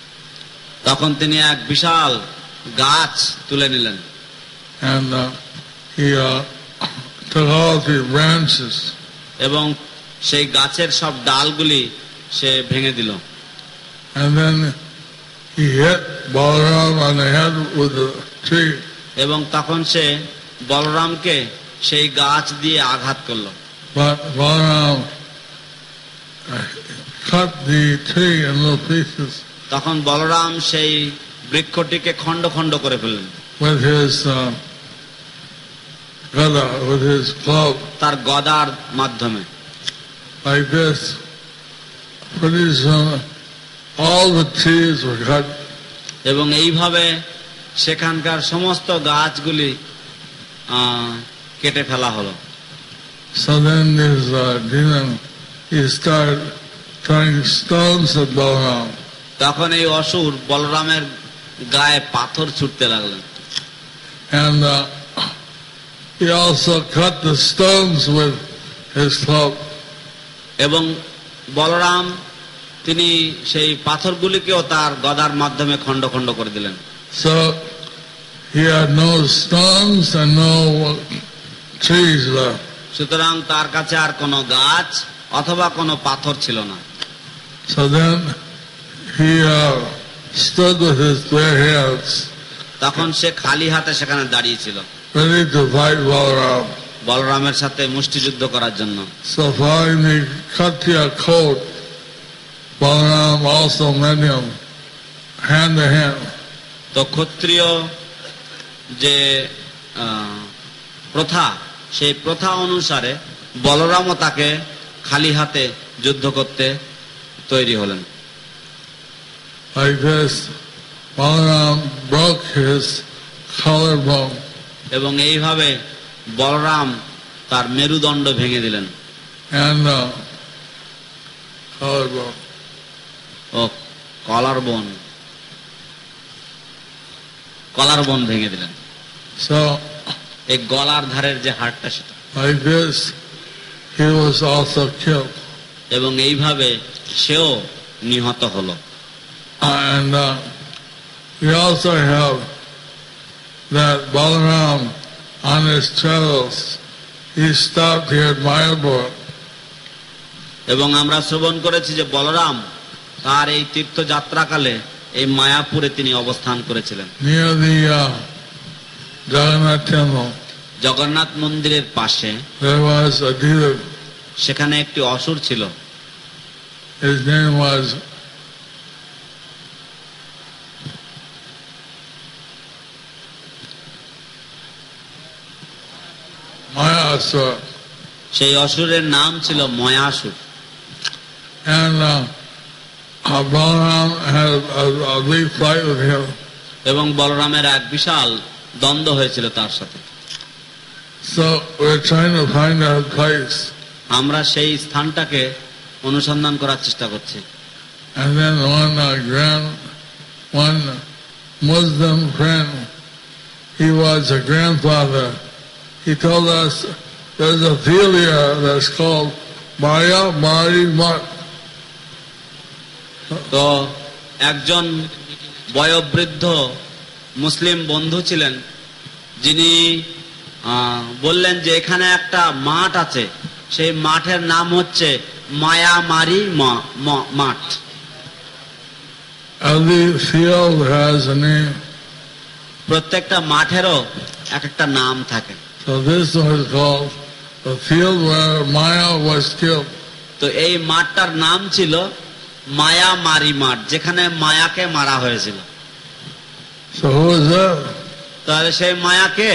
তখন তিনি এক বিশাল গাছ তুলে নিলেন
and uh, he uh, took all the branches
এবং সেই গাছের সব ডালগুলি সে ভেঙে দিল।
and then he hit Balaram on the head with the tree.
এবং তখন সে বলরামকে সেই গাছ দিয়ে আঘাত করলো।
But Balaram uh, cut the tree in little pieces
তখন বলরাম সেই বৃক্ষটিকে খণ্ড খণ্ড করে ফেললেন
with his uh, gada, with his club,
তার গদার মাধ্যমে।
like this. Pretty soon, all the trees were cut,
এবং এইভাবে সেখানকার সমস্ত গাছগুলি আহ, কেটে ফেলা হলো।
so then this uh, demon, he started throwing stones at Balaram.
তখন এই অসুর বলরামের গায়ে পাথর ছুটতে লাগলেন
And uh, he also cut the stones with his club.
এবং বলরাম তিনি সেই পাথরগুলিকেও তার গদার মাধ্যমে খণ্ড খণ্ড করে দিলেন।
So he had no stones and no trees left.
সুতরাং তার কাছে আর কোনো গাছ অথবা কোনো পাথর ছিল না।
So then he uh, stood with his bare hands,
তখন সে খালি হাতে সেখানে দাঁড়িয়েছিল,
ready to fight Balaram.
বলরামের সাথে মুষ্টিযুদ্ধ করার জন্য।
So following the Khattiya code, Balaram also met him hand to hand.
তো ক্ষত্রিয় যে আহ, প্রথা, সেই প্রথা অনুসারে বলরামও তাকে খালি হাতে যুদ্ধ করতে তৈরি হলেন।
Like this, Balaram broke his collarbone.
এবং এইভাবে বলরাম তার মেরুদণ্ড ভেঙে দিলেন।
And uh, collarbone.
ও কলার বোন কলার বোন ভেঙে দিলেন।
So
এই গলার ধারের যে হাড়টা সেটা,
like this, he was also killed.
এবং এইভাবে সেও নিহত হলো।
And uh, we also have that Balaram on his travels, he stopped here at Mayapur.
এবং আমরা শ্রবণ করেছি যে বলরাম তার এই তীর্থযাত্রাকালে এই মায়াপুরে তিনি অবস্থান করেছিলেন।
Near the uh, Jagannath temple,
Jagannath মন্দিরের পাশে
there was a dealer.
সেখানে একটি অসুর ছিল।
His name was Mayasura.
সেই অসুরের নাম ছিল ময়াসুর।
And uh, uh, Balaram had a, a big fight with him.
এবং বলরামের এক বিশাল দ্বন্দ্ব হয়েছিল তার সাথে।
So we're trying to find that place.
আমরা সেই স্থানটাকে অনুসন্ধান করার চেষ্টা করছি।
And then one uh, grand, one Muslim friend, he was a grandfather. He told us there's a field here that's called Maya Mari Mat.
তো একজন বয়োবৃদ্ধ মুসলিম বন্ধু ছিলেন, যিনি আহ, বললেন যে এখানে একটা মাঠ আছে, সেই মাঠের নাম হচ্ছে মায়ামারি মা- মা- মাঠ।
Every field has a name.
প্রত্যেকটা মাঠেরও এক একটা নাম থাকে।
So this was called the field where Maya was killed.
তো এই মাঠটার নাম ছিল মায়ামারি মাঠ, যেখানে মায়াকে মারা হয়েছিল।
So who was that?
তাহলে সেই মায়াকে,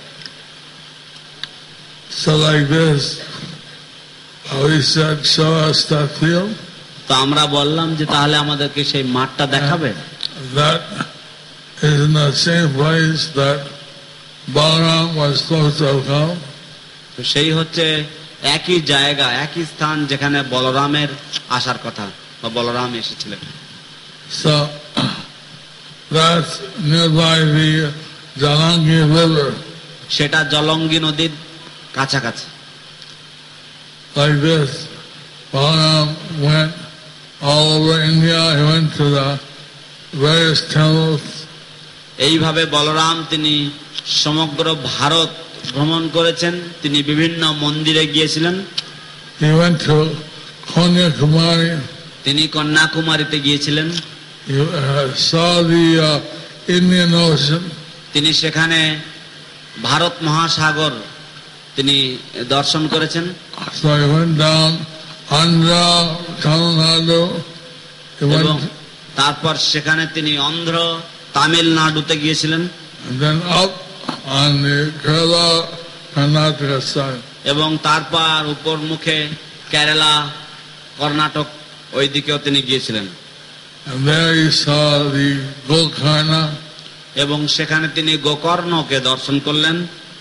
So like this, we said, show us that field.
তো আমরা বললাম যে তাহলে আমাদেরকে সেই মাঠটা দেখাবে।
That is in the same place that Balaram was supposed to have come.
তো সেই হচ্ছে একই জায়গা, একই স্থান যেখানে বলরামের আসার কথা বা বলরাম এসেছিলেন।
So that's nearby the Jalangi River.
সেটা জলঙ্গি নদীর কাছাকাছি।
Like this, Balaram went all over India. He went to the various temples.
এইভাবে বলরাম তিনি সমগ্র ভারত ভ্রমণ করেছেন, তিনি বিভিন্ন মন্দিরে গিয়েছিলেন।
He went to Kanyakumari.
তিনি কন্যাকুমারীতে গিয়েছিলেন।
He uh, saw the uh, Indian Ocean.
তিনি সেখানে ভারত মহাসাগর তিনি দর্শন করেছেন।
So he went down Andhra, Tamil Nadu. He
এবং
went
তারপর সেখানে তিনি অন্ধ্র তামিলনাড়ুতে গিয়েছিলেন
and then up on the Kerala, Karnataka side.
এবং তারপর উপর মুখে কেরালা কর্ণাটক ওই দিকেও তিনি গিয়েছিলেন।
And there he saw the Gokarna.
এবং সেখানে তিনি গোকর্ণকে দর্শন করলেন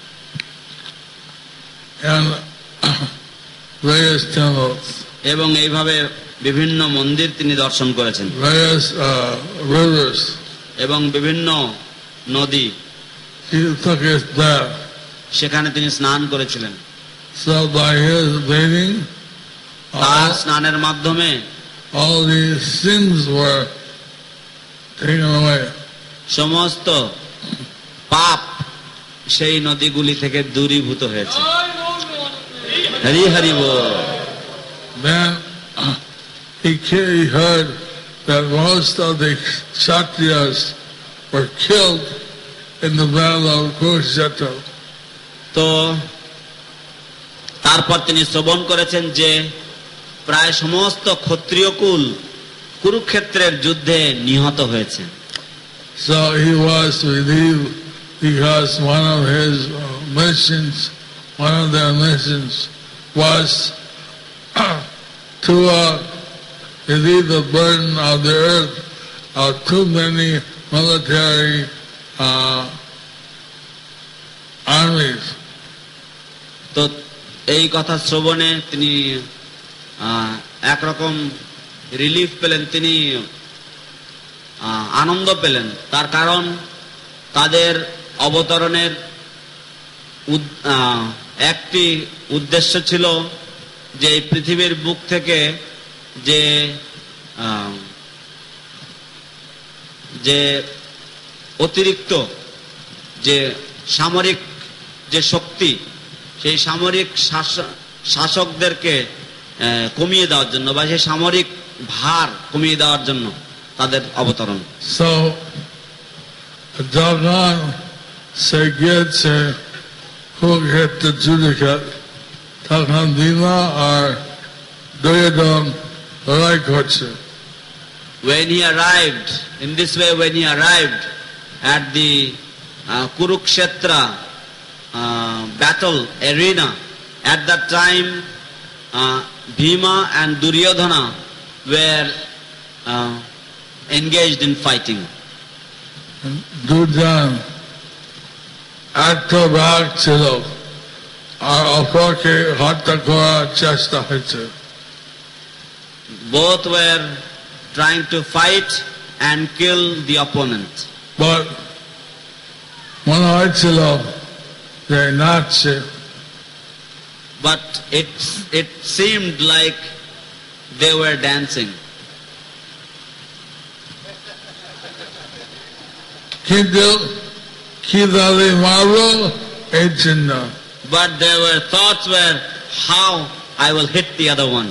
And various temples,
এবং এইভাবে বিভিন্ন মন্দির তিনি দর্শন করেছেন
various uh, rivers.
এবং বিভিন্ন নদী,
He took his bath.
সেখানে তিনি স্নান করেছিলেন।
So by his bathing,
তার
all,
স্নানের মাধ্যমে
all these sins were taken away.
সমস্ত পাপ সেই নদীগুলি থেকে দূরীভূত হয়েছে। হরি হরি বল।
Then he, ki- he heard that most of the Kshatriyas were killed in the battle of Kurukshetra.
তো তারপর তিনি শ্রবণ করেছেন যে প্রায় সমস্ত ক্ষত্রিয় কুল কুরুক্ষেত্রের যুদ্ধে নিহত হয়েছে।
So he was relieved because one of his uh, missions, one of their missions was to uh, relieve the burden of the earth of too many military uh, armies.
তো এই কথা শ্রবণে তিনি একরকম রিলিফ পেলেন, তিনি আনন্দ পেলেন। তার কারণ তাদের অবতরণের একটি উদ্দেশ্য ছিল যে এই পৃথিবীর বুক থেকে যে যে অতিরিক্ত যে সামরিক যে শক্তি, সেই সামরিক শাসকদেরকে কমিয়ে দেওয়ার জন্য বা সেই সামরিক ভার কমিয়ে দেওয়ার জন্য তাদের অবতরণ।
So যখন সে গিয়েছে কুরুক্ষেত্র যুদ্ধে, তখন ভীমা আর দুর্যোধন লড়াই করছে।
When he arrived, in this way, when he arrived at the uh, Kurukshetra uh, battle arena, at that time uh, Bhima and Duryodhana were uh, engaged in fighting.
দুজন এত রাগ ছিল আর অপরকে হত্যা করার চেষ্টা হয়েছে।
Both were trying to fight and kill the opponent.
But মনে হয়েছিল যে নাচছে।
But it it seemed like they were dancing.
কিন্তু কিভাবে মারবো এই জন্য।
But their thoughts were how I will hit the other one.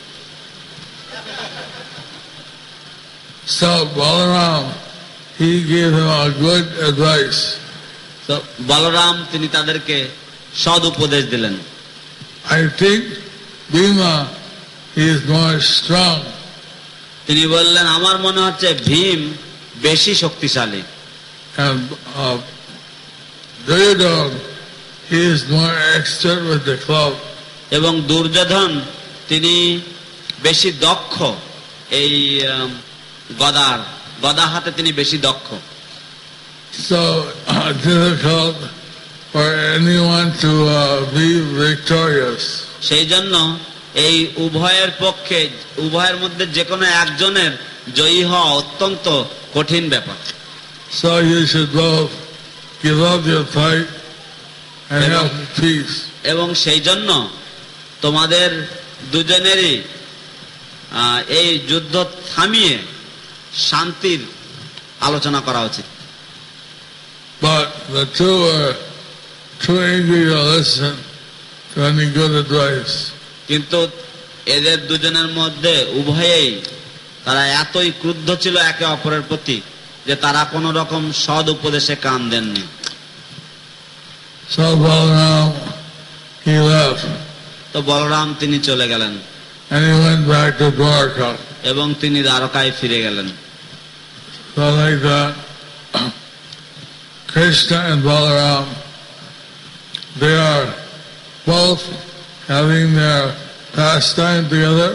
So Balaram, he gave him a good advice.
So Balaram তিনি তাদেরকে সৎ উপদেশ দিলেন।
I think Bhima, he is more strong.
তিনি বললেন আমার মনে হচ্ছে ভীম বেশি শক্তিশালী।
And uh, Duryodhan, he is more expert with the club.
এবং দুর্যোধন তিনি বেশি দক্ষ এই গদার গদা হাতে তিনি বেশি দক্ষ।
So uh, difficult for anyone to uh, be victorious.
সেই জন্য এই উভয়ের পক্ষে উভয়ের মধ্যে যে কোনো একজনের জয়ী হওয়া অত্যন্ত কঠিন ব্যাপার।
So you should both give up your fight and have peace.
এবং সেই জন্য তোমাদের দুজনেরই এই যুদ্ধ থামিয়ে শান্তির আলোচনা করা উচিত।
But the two are too angry to listen to any good advice.
কিন্তু এদের দুজনের মধ্যে উভয়েই তারা এতই ক্রুদ্ধ ছিল একে অপরের প্রতি যে তারা কোন রকম সৎ উপদেশে কান দেননি।
So Balaram, he left.
তো বলরাম তিনি চলে গেলেন।
And he went back to Dwarka.
এবং তিনি দ্বারকায় ফিরে গেলেন।
So like that, Krishna and Balaram, they are both having their pastime together.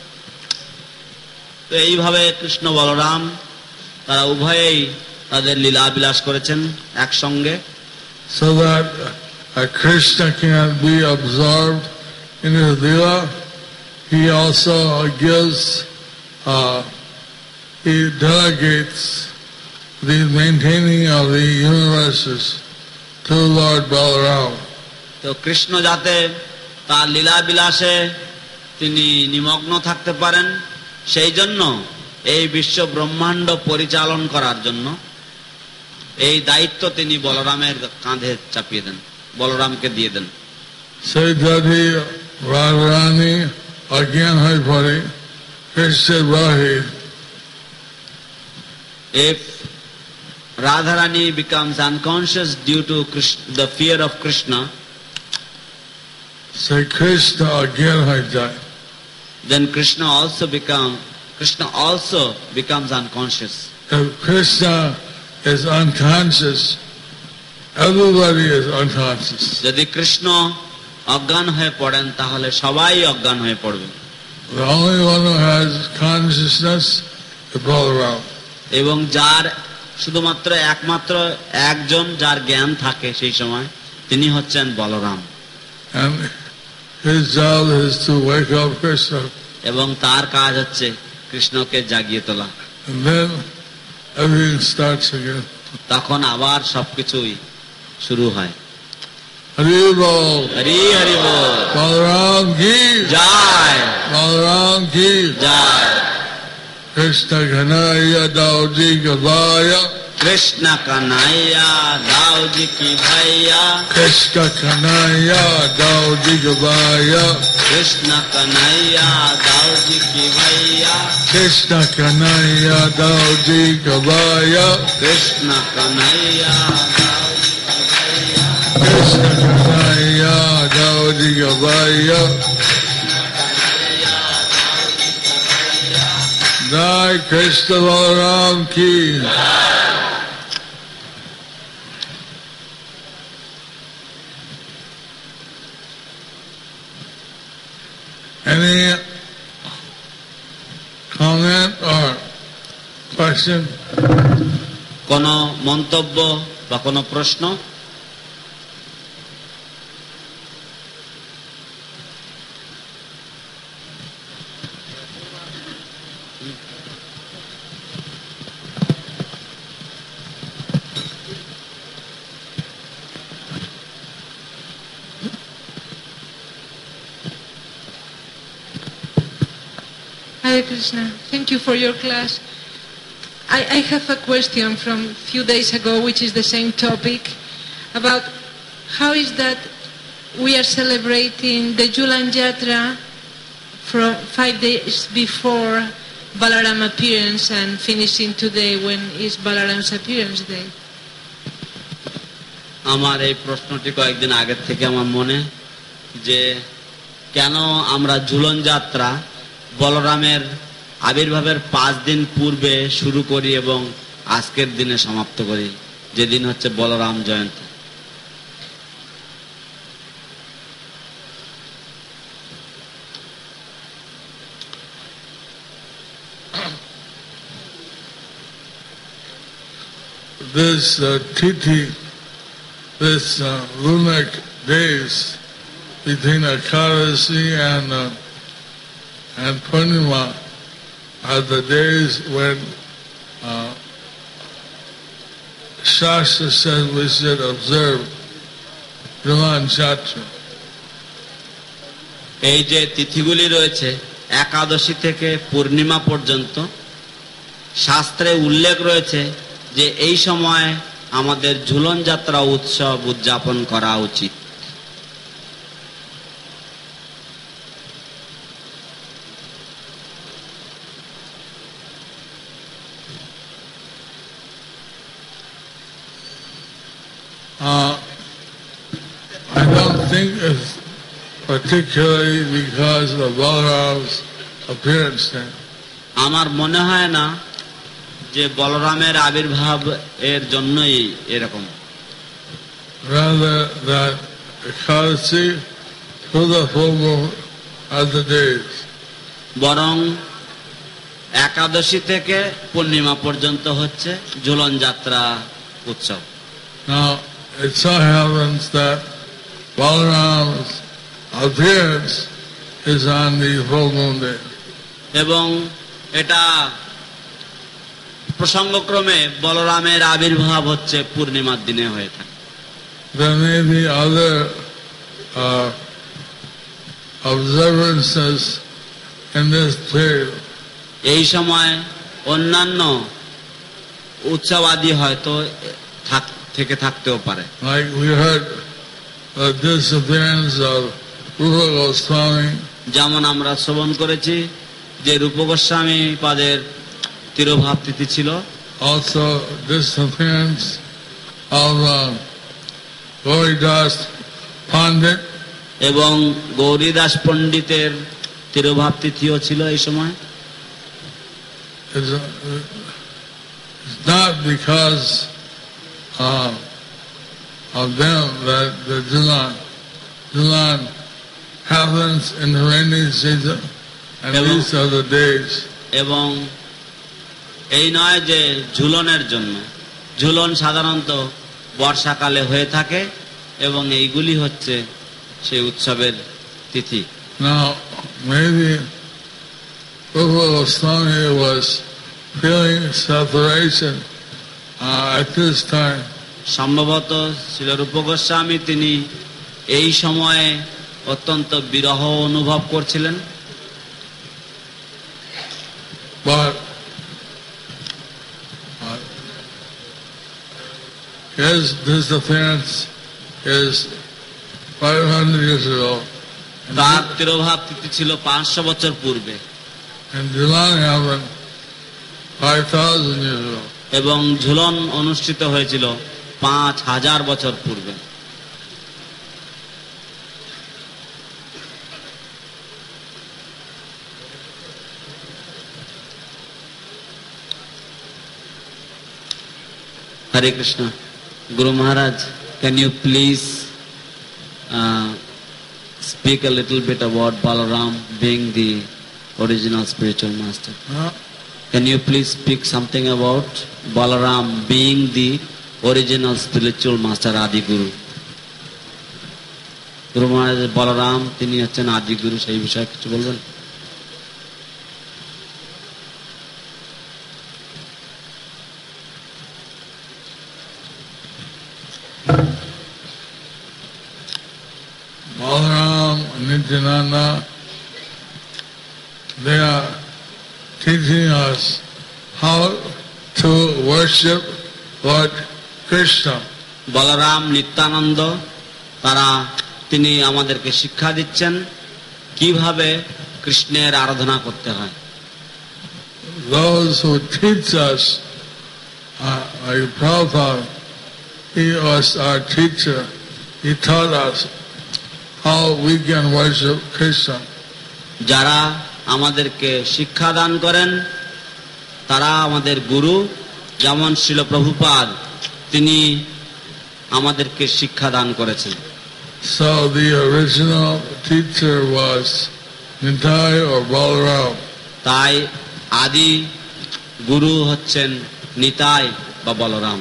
তো এইভাবে কৃষ্ণ বলরাম তারা উভয়েই তাদের লীলা বিলাস করেছেন একসঙ্গে।
So that uh, Krishna can be absorbed in his lila, he also gives, uh, he delegates the maintaining of the universes to Lord Balaram.
তো কৃষ্ণ যাতে তার লীলা বিলাসে তিনি নিমগ্ন থাকতে পারেন সেই জন্য এই বিশ্ব ব্রহ্মাণ্ড পরিচালন করার জন্য এই দায়িত্ব তিনি বলরামের কাঁধে চাপিয়ে দেন, বলরামকে দিয়ে দেন।
সেই যদি রাধারানী অজ্ঞান হয়ে পড়ে কৃষ্ণের বাহি,
if Radharani becomes unconscious due to Krishna, the fear of Krishna,
সেই কৃষ্ণ অজ্ঞান হয়ে যায়।
then Krishna also become Krishna also becomes unconscious.
If Krishna is unconscious, everybody is unconscious.
যদি কৃষ্ণ অজ্ঞান হয়ে পড়েন তাহলে সবাই অজ্ঞান হয়ে পড়বে।
The only one who has consciousness is Balaram.
এবং যার শুধুমাত্র একমাত্র একজন যার জ্ঞান থাকে সেই সময় তিনি হচ্ছেন Balaram.
And his job is to wake up Krishna.
এবং তার কাজ হচ্ছে কৃষ্ণকে জাগিয়ে তোলা।
And then everything starts again.
তখন আবার সবকিছুই শুরু হয়।
Hari Bol.
হরি হরি বল।
Balaram ki.
জয়
Balaram ki.
জয়।
Krishna Kanaya Dauji Gavaya.
Krishna Kanaiya দাউজি কি ভাইয়া।
Krishna Kanaya Dauji Gavaya.
Krishna Kanaiya দাউজি কি ভাইয়া।
Krishna Kanaya Dauji Gavaya.
Krishna Kanaiya দাউজি কি ভাইয়া।
Krishna Kanaya Dauji Gavaya. Jai Krishna Balaram ki. Any comment or question?
কোনো মন্তব্য বা কোনো প্রশ্ন?
Hare Krishna. Thank you for your class. I, I have a question from a few days ago, which is the same topic, about how is that we are celebrating the Julan Yatra from five days before Balaram appearance and finishing today when is Balaram's appearance day.
আমার এই প্রশ্নটি কয়েকদিন আগের থেকে আমার মনে, যে কেন আমরা ঝুলন যাত্রা বলরামের আবির্ভাবের পাঁচ দিন পূর্বে শুরু করি এবং আজকের দিনে সমাপ্ত করি, যেদিন হচ্ছে বলরাম জয়ন্তী।
This uh, Tithi, this uh, lunar days between Ekadasi and uh, and Purnima are the days when uh, Shastra says we should observe Julan Yatra.
এই যে তিথিগুলি রয়েছে একাদশী থেকে পূর্ণিমা পর্যন্ত, শাস্ত্রে উল্লেখ রয়েছে যে এই সময় আমাদের ঝুলন যাত্রা উৎসব উদযাপন করা উচিত।
Uh, I don't think it's particularly because of Balaram's appearance there.
আমার মনে হয় না যে বলরামের আবির্ভাব এর জন্যই এরকম,
Rather that Ekadasi to the full moon are the days.
বরং একাদশী থেকে পূর্ণিমা পর্যন্ত হচ্ছে ঝুলন যাত্রা উৎসব।
Now, it so happens that Balaram's appearance is on the full moon day.
এবং এটা প্রসঙ্গক্রমে বলরামের আবির্ভাব হচ্ছে পূর্ণিমার দিনে হয়ে থাকে।
There may be other uh, observances in this period.
এই সময় অন্যান্য উৎসবাদি হয়তো থাক থেকে থাকতেও পারে।
Like we heard the disappearance of Rupa Goswami,
যেমন আমরা শ্রবণ করেছি যে রূপ গোস্বামী পাদের তিরোভাব তিথি ছিল,
also disappearance of uh, Gauridas Pandit,
এবং গৌরীদাস পণ্ডিতের তিরোভাব তিথিও ছিল এই সময়।
is uh, it's not because uh, of them that the Julan, Julan happens in the rainy season, and
Hello.
these are the days.
এবং এই নয় যে ঝুলনের জন্য, ঝুলন সাধারণত বর্ষাকালে হয়ে থাকে এবং এইগুলি হচ্ছে সেই উৎসবের তিথি।
Now, maybe Rupa Goswami was feeling separation uh, at this time.
সম্ভবত শ্রীল রূপ গোস্বামী তিনি এই সময়ে অত্যন্ত বিরহ অনুভব করছিলেন।
But uh, his disappearance is five hundred years ago.
তার তিরোভাব তিথি ছিল পাঁচশো বছর পূর্বে
And Julan happened five thousand years ago.
এবং ঝুলন অনুষ্ঠিত হয়েছিল পাঁচ হাজার বছর পূর্বে। Hare Krishna. Guru Maharaj, can you please uh, speak a little bit about Balaram being the original spiritual master?
Huh?
Can you please speak something about Balaram being the original spiritual master, Adi Guru? Guru Maharaj, Balaram, তিনি হচ্ছেন আদি গুরু, সেই বিষয়ে কিছু বলবেন?
Balaram, Nityananda, they are teaching us how to worship Lord Krishna.
Balaram, Nityananda, তারা তিনি আমাদেরকে শিক্ষা দিচ্ছেন কিভাবে কৃষ্ণের আরাধনা করতে হয়।
Those who teach us, uh, like Prabhupada, he was our teacher. He taught us how we can worship Krishna.
যারা আমাদেরকে শিক্ষা দান করেন তারা আমাদের গুরু, যেমন শ্রীল প্রভুপাদ তিনি আমাদেরকে শিক্ষা দান করেছেন।
So the original teacher was Nitai or Balaram.
তাই আদি গুরু হচ্ছেন নিতাই বা Balaram.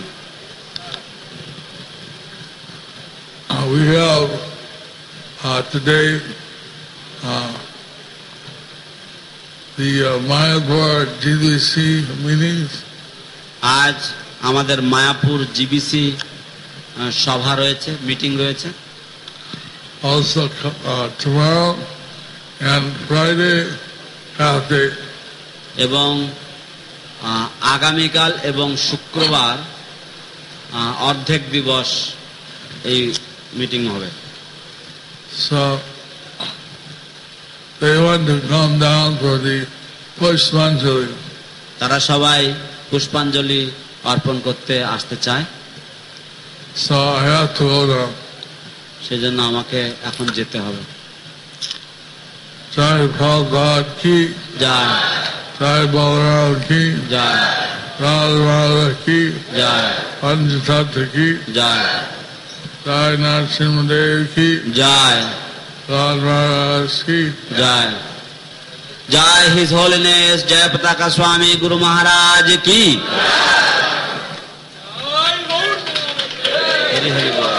Uh, we have uh, today uh, the uh, Mayapur G D C meetings.
আজ আমাদের মায়াপুর জিবিসি সভা রয়েছে, মিটিং রয়েছে।
Also uh, tomorrow and Friday half day.
এবং আহ, আগামীকাল এবং শুক্রবার আহ, অর্ধেক দিবস এই মিটিং হবে।
So they want to come down for the Pushpanjali.
তারা সবাই পুষ্পাঞ্জলি অর্পণ করতে আসতে চায়,
So I have to go down.
সেজন্য আমাকে এখন যেতে হবে।
Jai Prabhupada ki,
জয়
Jai Balaram ki,
জয়
Radha Radha ki,
জয়
Panchatattva ki,
জয়
Jai Narasimhadev ki,
জয়
Radha Maharaj ki.
জয় জয় his holiness Jayapataka Swami গুরু মহারাজ কি। হরি হরি বল।